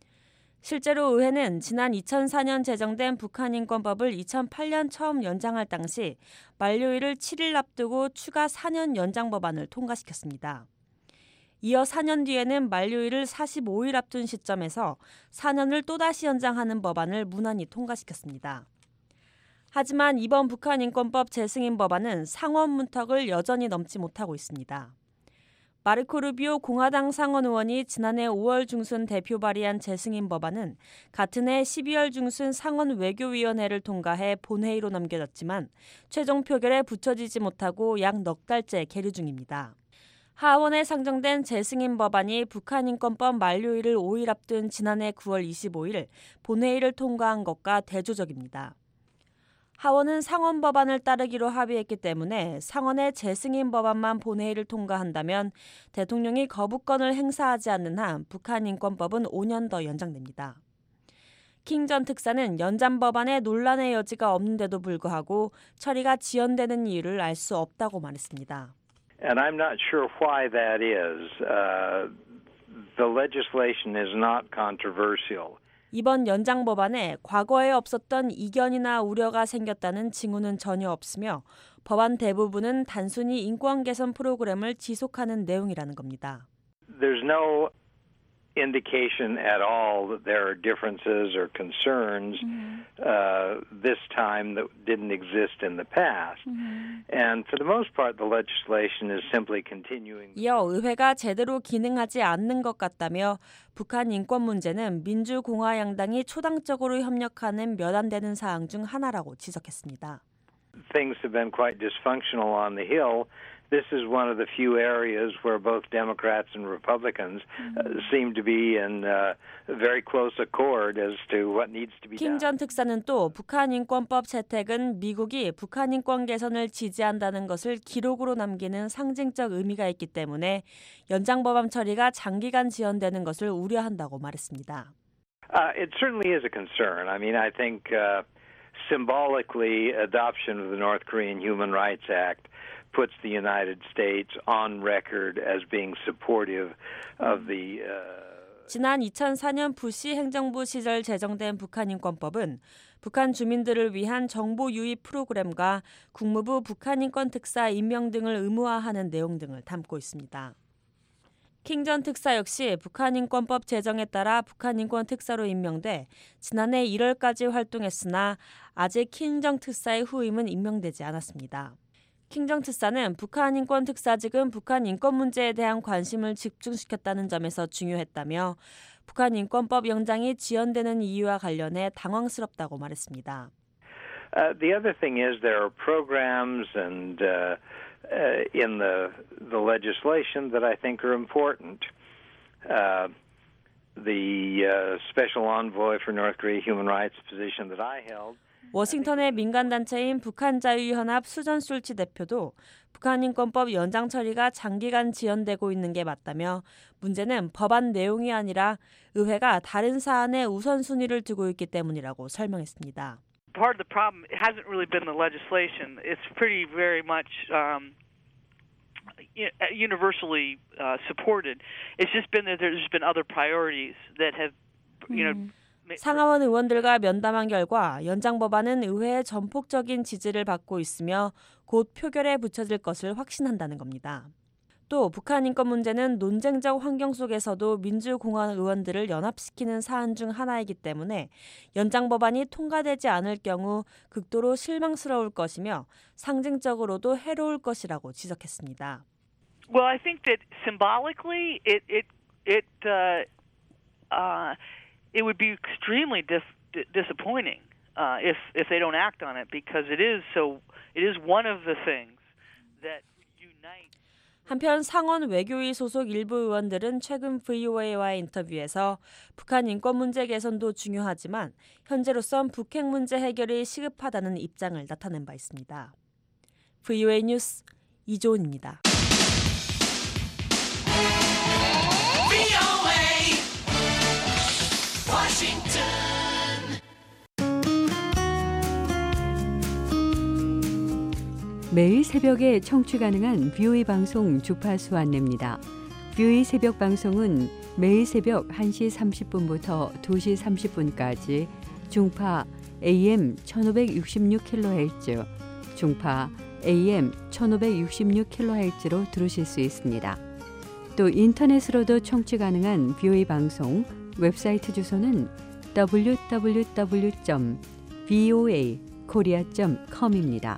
실제로 의회는 지난 2004년 제정된 북한 인권법을 2008년 처음 연장할 당시 만료일을 7일 앞두고 추가 4년 연장 법안을 통과시켰습니다. 이어 4년 뒤에는 만료일을 45일 앞둔 시점에서 4년을 또다시 연장하는 법안을 무난히 통과시켰습니다. 하지만 이번 북한 인권법 재승인 법안은 상원 문턱을 여전히 넘지 못하고 있습니다. 마르코 루비오 공화당 상원 의원이 지난해 5월 중순 대표 발의한 재승인 법안은 같은 해 12월 중순 상원 외교위원회를 통과해 본회의로 넘겨졌지만 최종 표결에 붙여지지 못하고 약 넉 달째 계류 중입니다. 하원에 상정된 재승인 법안이 북한 인권법 만료일을 5일 앞둔 지난해 9월 25일 본회의를 통과한 것과 대조적입니다. 하원은 상원 법안을 따르기로 합의했기 때문에 상원의 재승인 법안만 본회의를 통과한다면 대통령이 거부권을 행사하지 않는 한 북한 인권법은 5년 더 연장됩니다. 킹 전 특사는 연장 법안에 논란의 여지가 없는데도 불구하고 처리가 지연되는 이유를 알 수 없다고 말했습니다. And I'm not sure why that is. The legislation is not controversial. 이번 연장 법안에 과거에 없었던 이견이나 우려가 생겼다는 징후는 전혀 없으며 법안 대부분은 단순히 인권 개선 프로그램을 지속하는 내용이라는 겁니다. There's no indication at all that there are differences or concerns this time that didn't exist in the past. And for the most part, the legislation is simply continuing. 이어 의회가 제대로 기능하지 않는 것 같다며 북한 인권 문제는 민주공화 양당이 초당적으로 협력하는 몇 안 되는 사항 중 하나라고 지적했습니다. Things have been quite dysfunctional on the Hill. This is one of the few areas where both Democrats and Republicans seem to be in very close accord as to what needs to be done. 킹 전 특사는 또 북한 인권법 채택은 미국이 북한 인권 개선을 지지한다는 것을 기록으로 남기는 상징적 의미가 있기 때문에 연장 법안 처리가 장기간 지연되는 것을 우려한다고 말했습니다. It certainly is a concern. I mean, I think symbolically adoption of the North Korean Human Rights Act puts the United States on record as being supportive of the 지난 2004년 부시 행정부 시절 제정된 북한 인권법은 북한 주민들을 위한 정보 유입 프로그램과 국무부 북한 인권 특사 임명 등을 의무화하는 내용 등을 담고 있습니다. 킹 전 특사 역시 북한 인권법 제정에 따라 북한 인권 특사로 임명돼 지난해 1월까지 활동했으나 아직 킹 전 특사의 후임은 임명되지 않았습니다. 킹 전 특사는 북한 인권 특사직은 북한 인권 문제에 대한 관심을 집중시켰다는 점에서 중요했다며 북한 인권법 연장이 지연되는 이유와 관련해 당황스럽다고 말했습니다. The other thing is there are programs and in the legislation that I think are important. The special envoy for North Korea human rights position that I held. 워싱턴의 민간단체인 북한자유연합 수전술치 대표도 북한 인권법 연장 처리가 장기간 지연되고 있는 게 맞다며 문제는 법안 내용이 아니라 의회가 다른 사안에 우선순위를 두고 있기 때문이라고 설명했습니다. Part of the problem hasn't really been the legislation. It's pretty very much universally supported. It's just been that there's been other priorities that have, 상하원 의원들과 면담한 결과 연장 법안은 의회의 전폭적인 지지를 받고 있으며 곧 표결에 붙여질 것을 확신한다는 겁니다. 또 북한 인권 문제는 논쟁적 환경 속에서도 민주공화 의원들을 연합시키는 사안 중 하나이기 때문에 연장 법안이 통과되지 않을 경우 극도로 실망스러울 것이며 상징적으로도 해로울 것이라고 지적했습니다. Well, I think that symbolically it would be extremely disappointing if they don't act on it because it is one of the things that unite. 한편 상원 외교위 소속 일부 의원들은 최근 VOA와의 인터뷰에서 북한 인권 문제 개선도 중요하지만 현재로선 북핵 문제 해결이 시급하다는 입장을 나타낸 바 있습니다. VOA 뉴스 이조은입니다. 매일 새벽에 청취 가능한 VOA 방송 주파수 안내입니다. VOA 새벽 방송은 매일 새벽 1시 30분부터 2시 30분까지 중파 AM 1566kHz, 중파 AM 1566kHz로 들으실 수 있습니다. 또 인터넷으로도 청취 가능한 VOA 방송 웹사이트 주소는 www.voakorea.com입니다.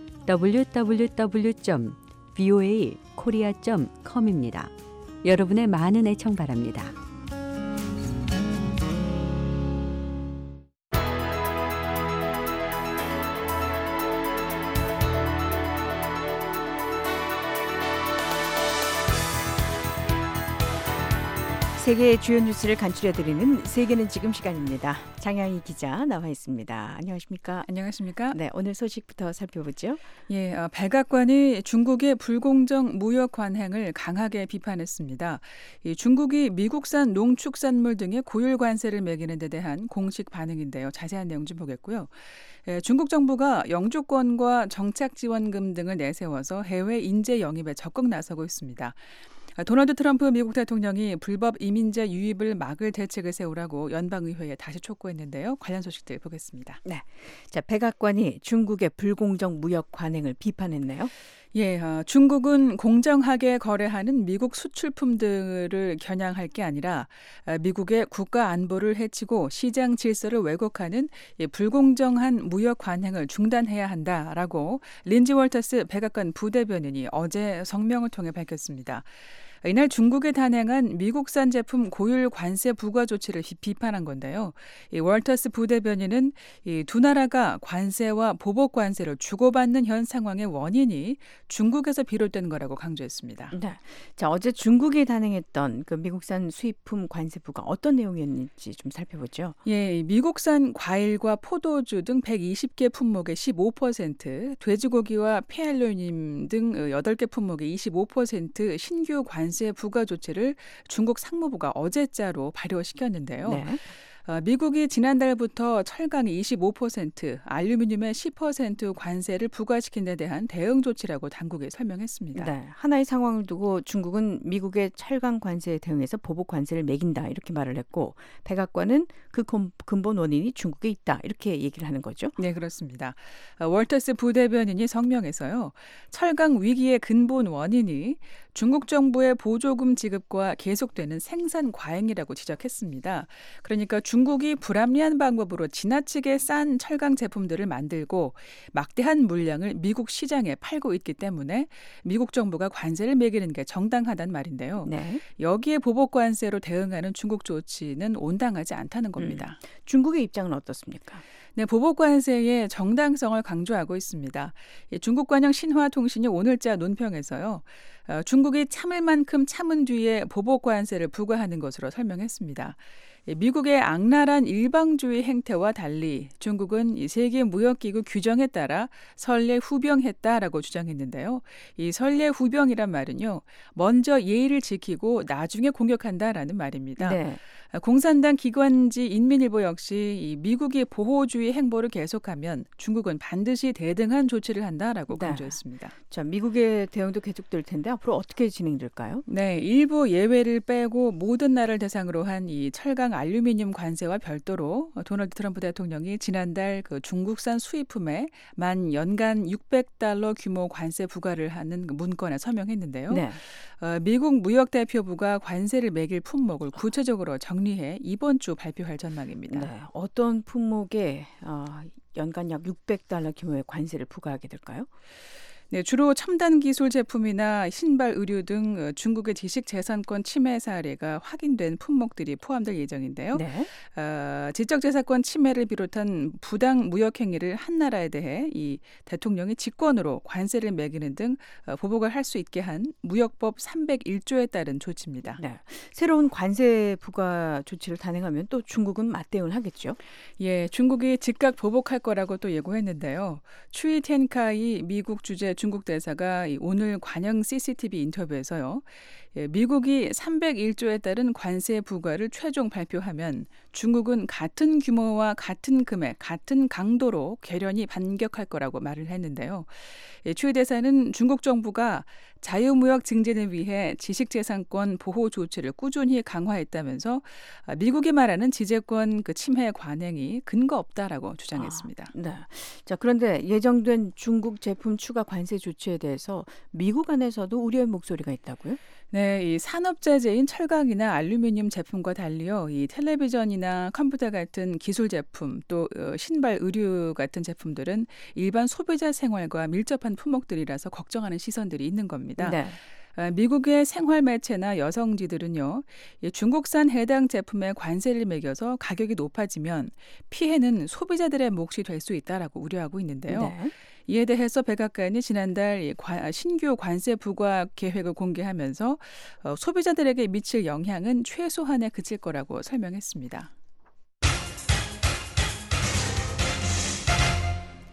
www.voakorea.com입니다. 여러분의 많은 애청 바랍니다. 세계의 주요 뉴스를 간추려드리는 세계는 지금 시간입니다. 장향희 기자 나와 있습니다. 안녕하십니까? 안녕하십니까? 네, 오늘 소식부터 살펴보죠. 예, 백악관이 중국의 불공정 무역 관행을 강하게 비판했습니다. 중국이 미국산 농축산물 등의 고율 관세를 매기는 데 대한 공식 반응인데요. 자세한 내용 좀 보겠고요. 중국 정부가 영주권과 정착 지원금 등을 내세워서 해외 인재 영입에 적극 나서고 있습니다. 도널드 트럼프 미국 대통령이 불법 이민자 유입을 막을 대책을 세우라고 연방의회에 다시 촉구했는데요. 관련 소식들 보겠습니다. 네, 자 백악관이 중국의 불공정 무역 관행을 비판했네요. 예, 중국은 공정하게 거래하는 미국 수출품들을 겨냥할 게 아니라 미국의 국가 안보를 해치고 시장 질서를 왜곡하는 불공정한 무역 관행을 중단해야 한다라고 린지 월터스 백악관 부대변인이 어제 성명을 통해 밝혔습니다. 이날 중국에 단행한 미국산 제품 고율 관세 부과 조치를 비판한 건데요. 이 월터스 부대변인은 이 두 나라가 관세와 보복 관세를 주고받는 현 상황의 원인이 중국에서 비롯된 거라고 강조했습니다. 네. 자, 어제 중국이 단행했던 그 미국산 수입품 관세 부과 어떤 내용이었는지 좀 살펴보죠. 예, 미국산 과일과 포도주 등 120개 품목의 15%, 돼지고기와 폐알료님 등 8개 품목의 25% 신규 관세 부과 조치를 중국 상무부가 어제자로 발효시켰는데요. 네. 미국이 지난달부터 철강에 25%, 알루미늄에 10% 관세를 부과시킨 데 대한 대응 조치라고 당국이 설명했습니다. 네, 하나의 상황을 두고 중국은 미국의 철강 관세에 대응해서 보복 관세를 매긴다 이렇게 말을 했고 백악관은 그 근본 원인이 중국에 있다 이렇게 얘기를 하는 거죠. 네, 그렇습니다. 월터스 부대변인이 성명에서요. 철강 위기의 근본 원인이 중국 정부의 보조금 지급과 계속되는 생산 과잉이라고 지적했습니다. 그러니까 중국이 불합리한 방법으로 지나치게 싼 철강 제품들을 만들고 막대한 물량을 미국 시장에 팔고 있기 때문에 미국 정부가 관세를 매기는 게 정당하단 말인데요. 네. 여기에 보복 관세로 대응하는 중국 조치는 온당하지 않다는 겁니다. 중국의 입장은 어떻습니까? 네, 보복 관세의 정당성을 강조하고 있습니다. 중국 관영 신화통신이 오늘자 논평에서요. 중국이 참을 만큼 참은 뒤에 보복 관세를 부과하는 것으로 설명했습니다. 미국의 악랄한 일방주의 행태와 달리 중국은 이 세계무역기구 규정에 따라 선례후병했다라고 주장했는데요. 이 선례후병이란 말은요. 먼저 예의를 지키고 나중에 공격한다라는 말입니다. 네. 공산당 기관지 인민일보 역시 이 미국이 보호주의 행보를 계속하면 중국은 반드시 대등한 조치를 한다라고 강조했습니다. 자, 미국의 대응도 계속될 텐데 앞으로 어떻게 진행될까요? 네, 일부 예외를 빼고 모든 나라를 대상으로 한 이 철강 알루미늄 관세와 별도로 도널드 트럼프 대통령이 지난달 그 중국산 수입품에 만 연간 $600 규모 관세 부과를 하는 문건에 서명했는데요. 네. 미국 무역대표부가 관세를 매길 품목을 구체적으로 정리해 이번 주 발표할 전망입니다. 네, 어떤 품목에 연간 약 $600 규모의 관세를 부과하게 될까요? 네, 주로 첨단 기술 제품이나 신발, 의류 등 중국의 지식재산권 침해 사례가 확인된 품목들이 포함될 예정인데요. 네. 지적재산권 침해를 비롯한 부당 무역 행위를 한 나라에 대해 이 대통령이 직권으로 관세를 매기는 등 보복을 할 수 있게 한 무역법 301조에 따른 조치입니다. 네. 새로운 관세 부과 조치를 단행하면 또 중국은 맞대응을 하겠죠? 예, 중국이 즉각 보복할 거라고 또 예고했는데요. 추이 텐카이 미국 주재 중국 대사가 오늘 관영 CCTV 인터뷰에서요. 미국이 301조에 따른 관세 부과를 최종 발표하면 중국은 같은 규모와 같은 금액, 같은 강도로 결연히 반격할 거라고 말을 했는데요. 추이 대사는 중국 정부가 자유무역 증진을 위해 지식재산권 보호 조치를 꾸준히 강화했다면서 미국이 말하는 지재권 그 침해 관행이 근거 없다라고 주장했습니다. 네. 자, 그런데 예정된 중국 제품 추가 관세 조치에 대해서 미국 안에서도 우려의 목소리가 있다고요? 네, 이 산업재재인 철강이나 알루미늄 제품과 달리요, 이 텔레비전이나 컴퓨터 같은 기술 제품, 또 신발, 의류 같은 제품들은 일반 소비자 생활과 밀접한 품목들이라서 걱정하는 시선들이 있는 겁니다. 네. 미국의 생활 매체나 여성지들은요, 중국산 해당 제품에 관세를 매겨서 가격이 높아지면 피해는 소비자들의 몫이 될 수 있다라고 우려하고 있는데요. 네. 이에 대해서 백악관이 지난달 신규 관세 부과 계획을 공개하면서 소비자들에게 미칠 영향은 최소한에 그칠 거라고 설명했습니다.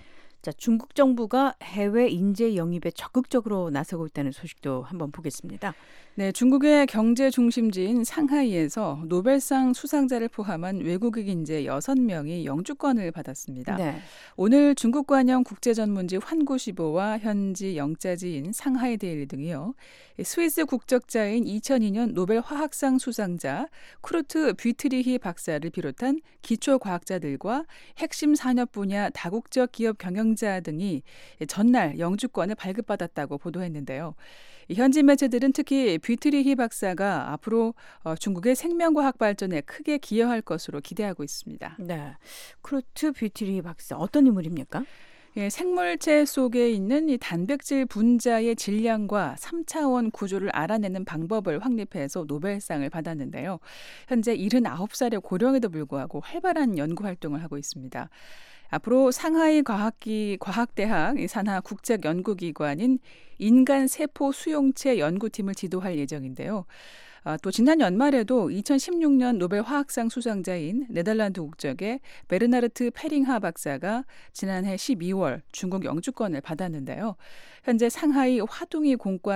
자, 중국 정부가 해외 인재 영입에 적극적으로 나서고 있다는 소식도 한번 보겠습니다. 네, 중국의 경제 중심지인 상하이에서 노벨상 수상자를 포함한 외국인 인재 6명이 영주권을 받았습니다. 네. 오늘 중국 관영 국제전문지 환구시보와 현지 영자지인 상하이 데일리 등이요. 스위스 국적자인 2002년 노벨 화학상 수상자 쿠르트 뷔트리히 박사를 비롯한 기초과학자들과 핵심 산업 분야 다국적 기업 경영자 등이 전날 영주권을 발급받았다고 보도했는데요. 현지 매체들은 특히 뷔트리히 박사가 앞으로 중국의 생명과학 발전에 크게 기여할 것으로 기대하고 있습니다. 네, 쿠르트 뷔트리히 박사 어떤 인물입니까? 예, 생물체 속에 있는 이 단백질 분자의 질량과 3차원 구조를 알아내는 방법을 확립해서 노벨상을 받았는데요. 현재 79살의 고령에도 불구하고 활발한 연구 활동을 하고 있습니다. 앞으로 상하이 과학대학 산하 국책연구기관인 인간세포 수용체 연구팀을 지도할 예정인데요. 또 지난 연말에도 2016년 노벨 화학상 수상자인 네덜란드 국적의 베르나르트 페링하 박사가 지난해 12월 중국 영주권을 받았는데요. 현재 상하이 화둥이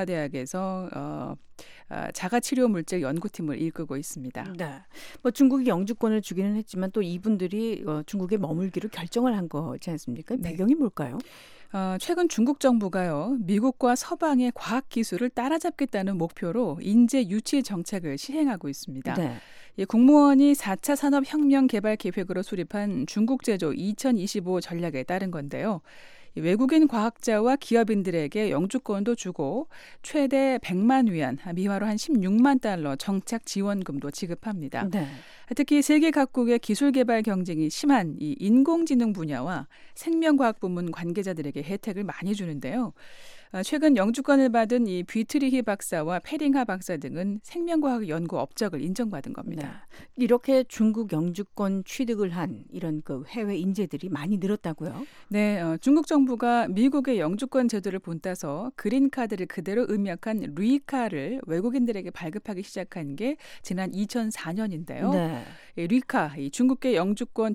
공과대학에서 자가치료 물질 연구팀을 이끌고 있습니다. 네, 뭐 중국이 영주권을 주기는 했지만 또 이분들이 중국에 머물기로 결정을 한 거지 않습니까? 배경이 뭘까요? 최근 중국 정부가요, 미국과 서방의 과학 기술을 따라잡겠다는 목표로 인재 유치 정책을 시행하고 있습니다. 네. 국무원이 4차 산업혁명 개발 계획으로 수립한 중국 제조 2025 전략에 따른 건데요. 외국인 과학자와 기업인들에게 영주권도 주고 최대 100만 위안, 미화로 한 16만 달러 정착 지원금도 지급합니다. 네. 특히 세계 각국의 기술 개발 경쟁이 심한 이 인공지능 분야와 생명과학 부문 관계자들에게 혜택을 많이 주는데요. 최근 영주권을 받은 이 뷔트리히 박사와 페링하 박사 등은 생명과학 연구 업적을 인정받은 겁니다. 네. 이렇게 중국 영주권 취득을 한 이런 그 해외 인재들이 많이 늘었다고요? 네, 중국 정부가 미국의 영주권 제도를 본따서 그린카드를 그대로 음역한 리카를 외국인들에게 발급하기 시작한 게 지난 2004년인데요. 네. 리카, 중국의 영주권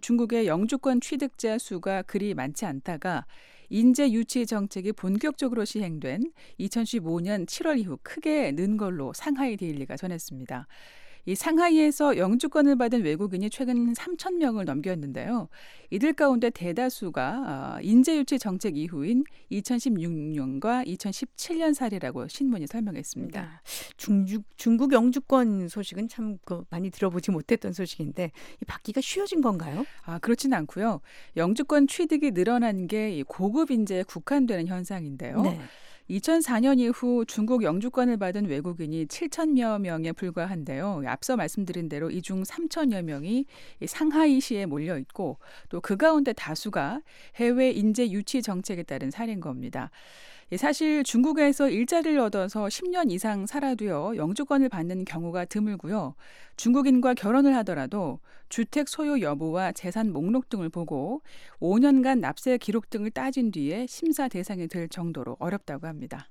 취득자 수가 그리 많지 않다가 인재 유치 정책이 본격적으로 시행된 2015년 7월 이후 크게 는 걸로 상하이 데일리가 전했습니다. 이 상하이에서 영주권을 받은 외국인이 최근 3천 명을 넘겼는데요. 이들 가운데 대다수가 인재 유치 정책 이후인 2016년과 2017년 사례라고 신문이 설명했습니다. 중국 영주권 소식은 참 많이 들어보지 못했던 소식인데 받기가 쉬워진 건가요? 그렇진 않고요. 영주권 취득이 늘어난 게 고급 인재에 국한되는 현상인데요. 네. 2004년 이후 중국 영주권을 받은 외국인이 7천여 명에 불과한데요. 앞서 말씀드린 대로 이 중 3천여 명이 상하이시에 몰려 있고 또 그 가운데 다수가 해외 인재 유치 정책에 따른 사례인 겁니다. 사실 중국에서 일자리를 얻어서 10년 이상 살아도요, 영주권을 받는 경우가 드물고요. 중국인과 결혼을 하더라도 주택 소유 여부와 재산 목록 등을 보고 5년간 납세 기록 등을 따진 뒤에 심사 대상이 될 정도로 어렵다고 합니다.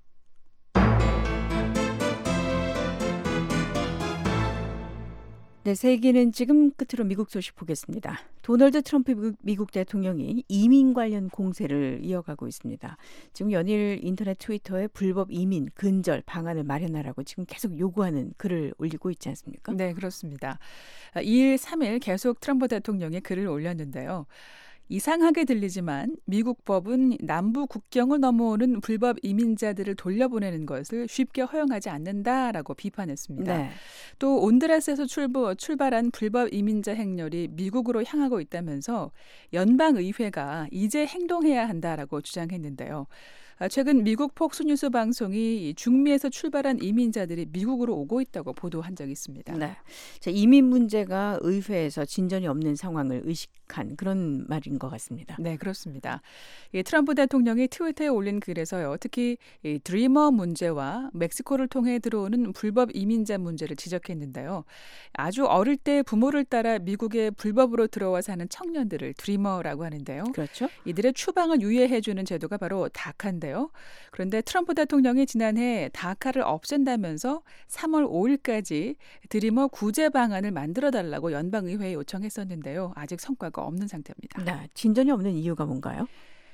네, 세계는 지금 끝으로 미국 소식 보겠습니다. 도널드 트럼프 미국 대통령이 이민 관련 공세를 이어가고 있습니다. 지금 연일 인터넷 트위터에 불법 이민 근절 방안을 마련하라고 지금 계속 요구하는 글을 올리고 있지 않습니까? 네, 그렇습니다. 2일, 3일 계속 트럼프 대통령이 글을 올렸는데요. 이상하게 들리지만 미국 법은 남부 국경을 넘어오는 불법 이민자들을 돌려보내는 것을 쉽게 허용하지 않는다라고 비판했습니다. 네. 또 온두라스에서 출발한 불법 이민자 행렬이 미국으로 향하고 있다면서 연방의회가 이제 행동해야 한다라고 주장했는데요. 최근 미국 폭스뉴스 방송이 중미에서 출발한 이민자들이 미국으로 오고 있다고 보도한 적이 있습니다. 네. 자, 이민 문제가 의회에서 진전이 없는 상황을 의식한 그런 말인 것 같습니다. 네, 그렇습니다. 트럼프 대통령이 트위터에 올린 글에서요, 특히 드리머 문제와 멕시코를 통해 들어오는 불법 이민자 문제를 지적했는데요. 아주 어릴 때 부모를 따라 미국에 불법으로 들어와 사는 청년들을 드리머라고 하는데요. 그렇죠. 이들의 추방을 유예해주는 제도가 바로 다카인데요. 그런데 트럼프 대통령이 지난해 다카를 없앤다면서 3월 5일까지 드리머 구제 방안을 만들어달라고 연방의회에 요청했었는데요. 아직 성과가 없는 상태입니다. 네, 진전이 없는 이유가 뭔가요?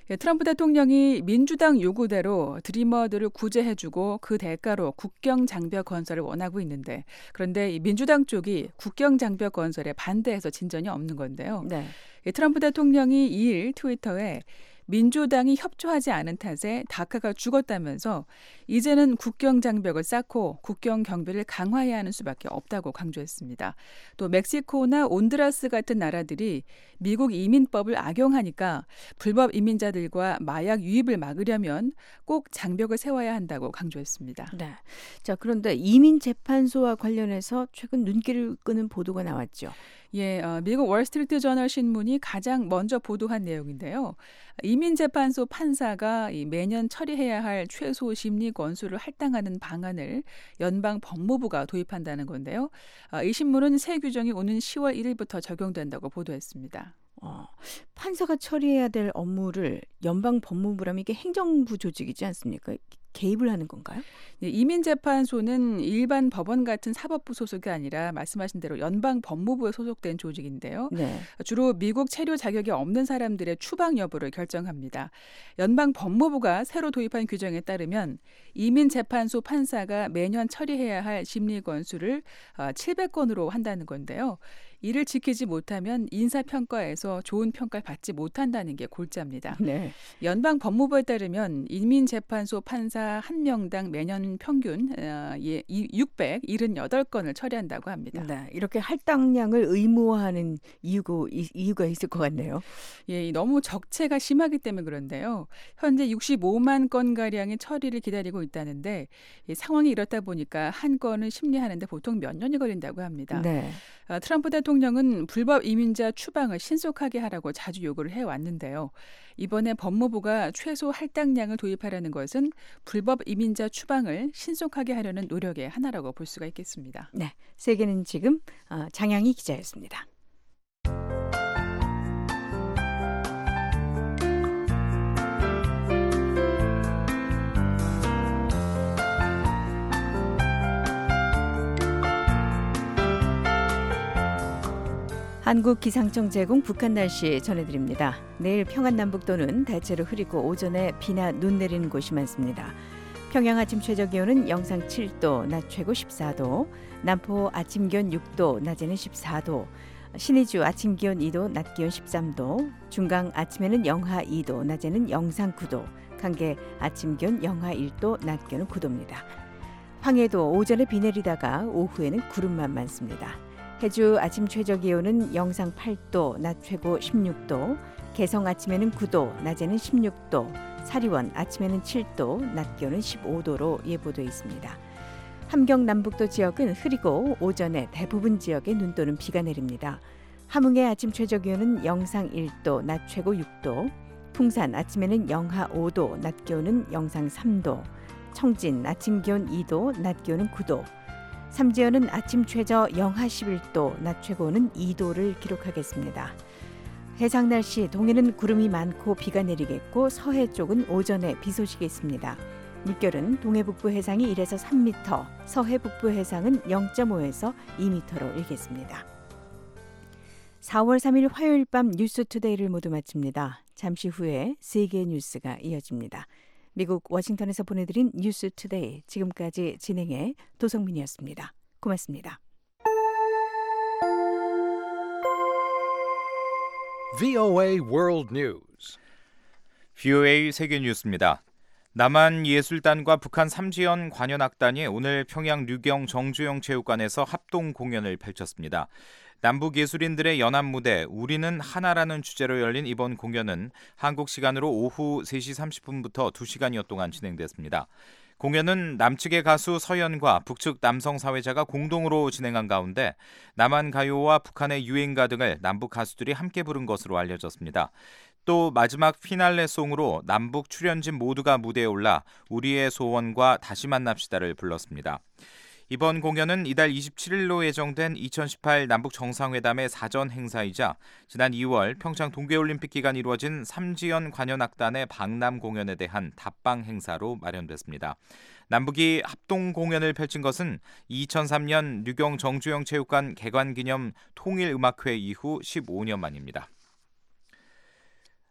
트럼프 대통령이 민주당 요구대로 드리머들을 구제해주고 그 대가로 국경 장벽 건설을 원하고 있는데 그런데 이 민주당 쪽이 국경 장벽 건설에 반대해서 진전이 없는 건데요. 네. 트럼프 대통령이 2일 트위터에 민주당이 협조하지 않은 탓에 다카가 죽었다면서 이제는 국경 장벽을 쌓고 국경 경비를 강화해야 하는 수밖에 없다고 강조했습니다. 또 멕시코나 온두라스 같은 나라들이 미국 이민법을 악용하니까 불법 이민자들과 마약 유입을 막으려면 꼭 장벽을 세워야 한다고 강조했습니다. 네. 자, 그런데 이민재판소와 관련해서 최근 눈길을 끄는 보도가 나왔죠. 예, 미국 월스트리트 저널 신문이 가장 먼저 보도한 내용인데요. 이민재판소 판사가 매년 처리해야 할 최소 심리 건수를 할당하는 방안을 연방 법무부가 도입한다는 건데요. 이 신문은 새 규정이 오는 10월 1일부터 적용된다고 보도했습니다. 판사가 처리해야 될 업무를 연방 법무부라면 이게 행정부 조직이지 않습니까? 개입을 하는 건가요? 네, 이민재판소는 일반 법원 같은 사법부 소속이 아니라 말씀하신 대로 연방 법무부에 소속된 조직인데요. 네. 주로 미국 체류 자격이 없는 사람들의 추방 여부를 결정합니다. 연방 법무부가 새로 도입한 규정에 따르면 이민재판소 판사가 매년 처리해야 할 심리 건수를 700건으로 한다는 건데요. 이를 지키지 못하면 인사평가에서 좋은 평가를 받지 못한다는 게 골자입니다. 네. 연방 법무부에 따르면 이민재판소 판사 1명당 매년 평균 678건을 처리한다고 합니다. 네, 이렇게 할당량을 의무화하는 이유가 있을 것 같네요. 예, 너무 적체가 심하기 때문에 그런데요. 현재 65만 건가량의 처리를 기다리고 있다는데 상황이 이렇다 보니까 한 건을 심리하는데 보통 몇 년이 걸린다고 합니다. 네. 트럼프 대통령은 불법 이민자 추방을 신속하게 하라고 자주 요구를 해왔는데요. 이번에 법무부가 최소 할당량을 도입하려는 것은 불법 이민자 추방을 신속하게 하려는 노력의 하나라고 볼 수가 있겠습니다. 네, 세계는 지금 장양희 기자였습니다. 한국기상청 제공 북한 날씨 전해드립니다. 내일 평안 남북도는 대체로 흐리고 오전에 비나 눈 내리는 곳이 많습니다. 평양 아침 최저기온은 영상 7도, 낮 최고 14도, 남포 아침 기온 6도, 낮에는 14도, 신의주 아침 기온 2도, 낮 기온 13도, 중강 아침에는 영하 2도, 낮에는 영상 9도, 강계 아침 기온 영하 1도, 낮 기온은 9도입니다. 황해도 오전에 비 내리다가 오후에는 구름만 많습니다. 해주 아침 최저기온은 영상 8도, 낮 최고 16도, 개성 아침에는 9도, 낮에는 16도, 사리원 아침에는 7도, 낮 기온은 15도로 예보돼 있습니다. 함경 남북도 지역은 흐리고 오전에 대부분 지역에 눈 또는 비가 내립니다. 함흥의 아침 최저기온은 영상 1도, 낮 최고 6도, 풍산 아침에는 영하 5도, 낮 기온은 영상 3도, 청진 아침 기온 2도, 낮 기온은 9도, 삼지연은 아침 최저 영하 11도, 낮 최고는 2도를 기록하겠습니다. 해상 날씨, 동해는 구름이 많고 비가 내리겠고 서해 쪽은 오전에 비 소식이 있습니다. 물결은 동해 북부 해상이 1에서 3m, 서해 북부 해상은 0.5에서 2m로 일겠습니다. 4월 3일 화요일 밤 뉴스투데이를 모두 마칩니다. 잠시 후에 세계 뉴스가 이어집니다. 미국 워싱턴에서 보내드린 뉴스투데이, 지금까지 진행의 도성민이었습니다. 고맙습니다. VOA World News. VOA 세계 뉴스입니다. 남한 예술단과 북한 삼지연 관현악단이 오늘 평양 류경 정주영 체육관에서 합동 공연을 펼쳤습니다. 남북 예술인들의 연합 무대 우리는 하나라는 주제로 열린 이번 공연은 한국 시간으로 오후 3시 30분부터 2시간여 동안 진행됐습니다. 공연은 남측의 가수 서연과 북측 남성 사회자가 공동으로 진행한 가운데 남한 가요와 북한의 유행가 등을 남북 가수들이 함께 부른 것으로 알려졌습니다. 또 마지막 피날레 송으로 남북 출연진 모두가 무대에 올라 우리의 소원과 다시 만납시다를 불렀습니다. 이번 공연은 이달 27일로 예정된 2018 남북 정상회담의 사전 행사이자 지난 2월 평창 동계올림픽 기간 이루어진 삼지연 관현악단의 방남 공연에 대한 답방 행사로 마련됐습니다. 남북이 합동 공연을 펼친 것은 2003년 류경 정주영 체육관 개관 기념 통일음악회 이후 15년 만입니다.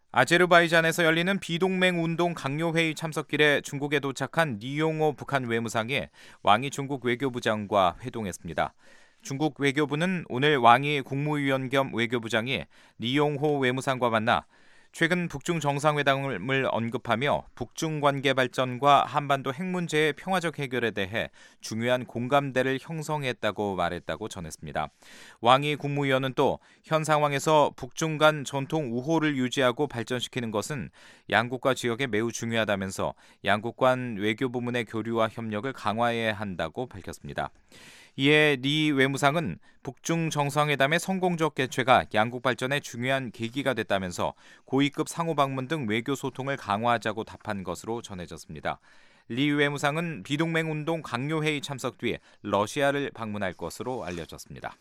아제르바이잔에서 열리는 비동맹 운동 강요회의 참석길에 중국에 도착한 리용호 북한 외무상이 왕이 중국 외교부장과 회동했습니다. 중국 외교부는 오늘 왕이 국무위원 겸 외교부장이 리용호 외무상과 만나 최근 북중 정상회담을 언급하며 북중 관계 발전과 한반도 핵 문제의 평화적 해결에 대해 중요한 공감대를 형성했다고 말했다고 전했습니다. 왕이 국무위원은 또 현 상황에서 북중 간 전통 우호를 유지하고 발전시키는 것은 양국과 지역에 매우 중요하다면서 양국 간 외교 부문의 교류와 협력을 강화해야 한다고 밝혔습니다. 이에 리 외무상은 북중 정상회담의 성공적 개최가 양국 발전에 중요한 계기가 됐다면서 고위급 상호 방문 등 외교 소통을 강화하자고 답한 것으로 전해졌습니다. 리 외무상은 비동맹 운동 강요회의 참석 뒤에 러시아를 방문할 것으로 알려졌습니다.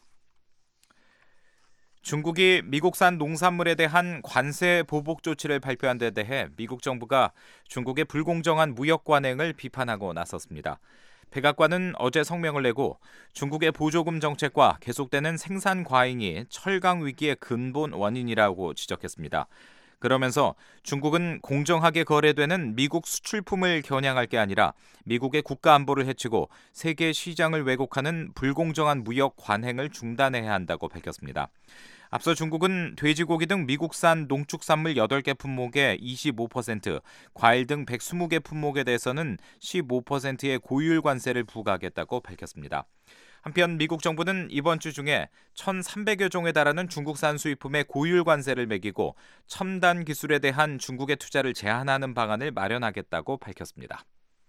중국이 미국산 농산물에 대한 관세 보복 조치를 발표한 데 대해 미국 정부가 중국의 불공정한 무역 관행을 비판하고 나섰습니다. 백악관은 어제 성명을 내고 중국의 보조금 정책과 계속되는 생산 과잉이 철강 위기의 근본 원인이라고 지적했습니다. 그러면서 중국은 공정하게 거래되는 미국 수출품을 겨냥할 게 아니라 미국의 국가 안보를 해치고 세계 시장을 왜곡하는 불공정한 무역 관행을 중단해야 한다고 밝혔습니다. 앞서 중국은 돼지고기 등 미국산 농축산물 8개 품목에 25%, 과일 등 120개 품목에 대해서는 15%의 고율 관세를 부과하겠다고 밝혔습니다. 한편 미국 정부는 이번 주 중에 1,300여 종에 달하는 중국산 수입품에 고율 관세를 매기고 첨단 기술에 대한 중국의 투자를 제한하는 방안을 마련하겠다고 밝혔습니다.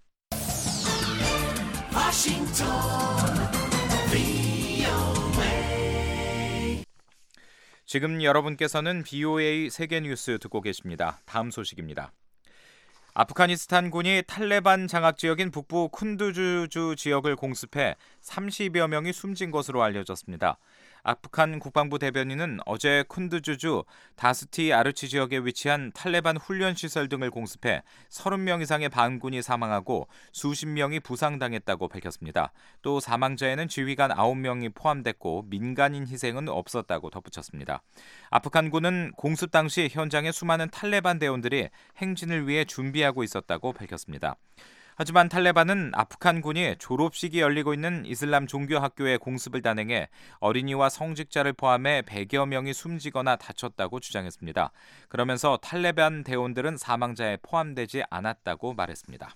지금 여러분께서는 BOA 세계뉴스 듣고 계십니다. 다음 소식입니다. 아프가니스탄군이 탈레반 장악 지역인 북부 쿤두즈 지역을 공습해 30여 명이 숨진 것으로 알려졌습니다. 아프간 국방부 대변인은 어제 쿤두즈 다스티 아르치 지역에 위치한 탈레반 훈련시설 등을 공습해 30명 이상의 반군이 사망하고 수십 명이 부상당했다고 밝혔습니다. 또 사망자에는 지휘관 9명이 포함됐고 민간인 희생은 없었다고 덧붙였습니다. 아프간군은 공습 당시 현장에 수많은 탈레반 대원들이 행진을 위해 준비하고 있었다고 밝혔습니다. 하지만 탈레반은 아프간군이 졸업식이 열리고 있는 이슬람 종교학교에 공습을 단행해 어린이와 성직자를 포함해 100여 명이 숨지거나 다쳤다고 주장했습니다. 그러면서 탈레반 대원들은 사망자에 포함되지 않았다고 말했습니다.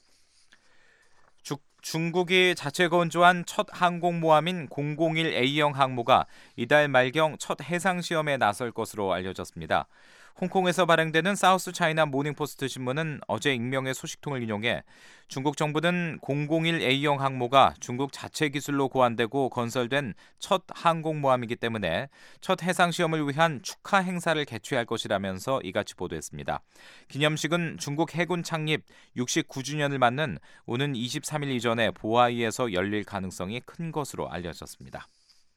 중국이 자체 건조한 첫 항공모함인 001A형 항모가 이달 말경 첫 해상시험에 나설 것으로 알려졌습니다. 홍콩에서 발행되는 사우스 차이나 모닝포스트 신문은 어제 익명의 소식통을 인용해 중국 정부는 001A형 항모가 중국 자체 기술로 고안되고 건설된 첫 항공모함이기 때문에 첫 해상시험을 위한 축하 행사를 개최할 것이라면서 이같이 보도했습니다. 기념식은 중국 해군 창립 69주년을 맞는 오는 23일 이전에 보아이에서 열릴 가능성이 큰 것으로 알려졌습니다.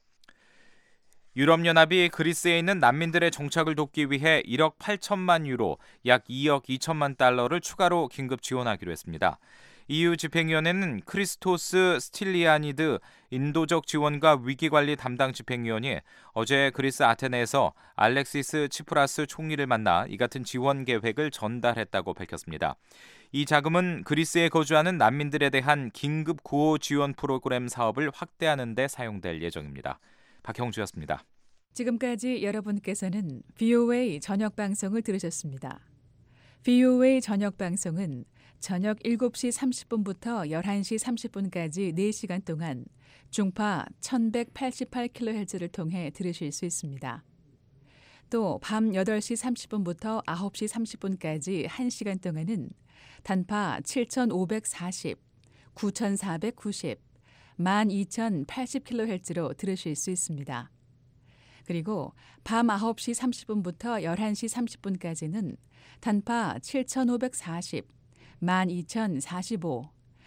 유럽연합이 그리스에 있는 난민들의 정착을 돕기 위해 1억 8천만 유로, 약 2억 2천만 달러를 추가로 긴급 지원하기로 했습니다. EU 집행위원회는 크리스토스 스틸리아니드 인도적 지원과 위기관리 담당 집행위원이 어제 그리스 아테네에서 알렉시스 치프라스 총리를 만나 이 같은 지원 계획을 전달했다고 밝혔습니다. 이 자금은 그리스에 거주하는 난민들에 대한 긴급 구호 지원 프로그램 사업을 확대하는 데 사용될 예정입니다. 박형주였습니다. 지금까지 여러분께서는 VOA 저녁 방송을 들으셨습니다. VOA 저녁 방송은 저녁 7시 30분부터 11시 30분까지 4시간 동안 중파 1188kHz를 통해 들으실 수 있습니다. 또 밤 8시 30분부터 9시 30분까지 1시간 동안은 단파 7540, 9490, 12080kHz로 들으실 수 있습니다. 그리고 밤 9시 30분부터 11시 30분까지는 단파 7540, 12045,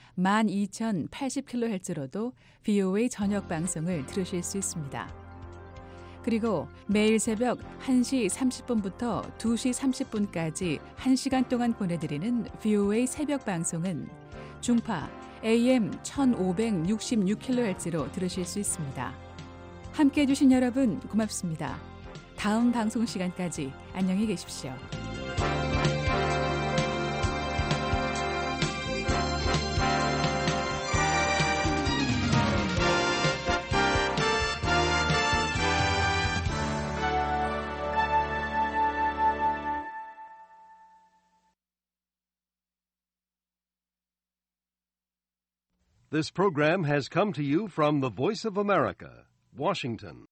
12080kHz로도 VOA 저녁 방송을 들으실 수 있습니다. 그리고 매일 새벽 1시 30분부터 2시 30분까지 1시간 동안 보내드리는 VOA 새벽 방송은 중파 AM 1566kHz로 들으실 수 있습니다. 함께해 주신 여러분 고맙습니다. 다음 방송 시간까지 안녕히 계십시오. This program has come to you from the Voice of America, Washington.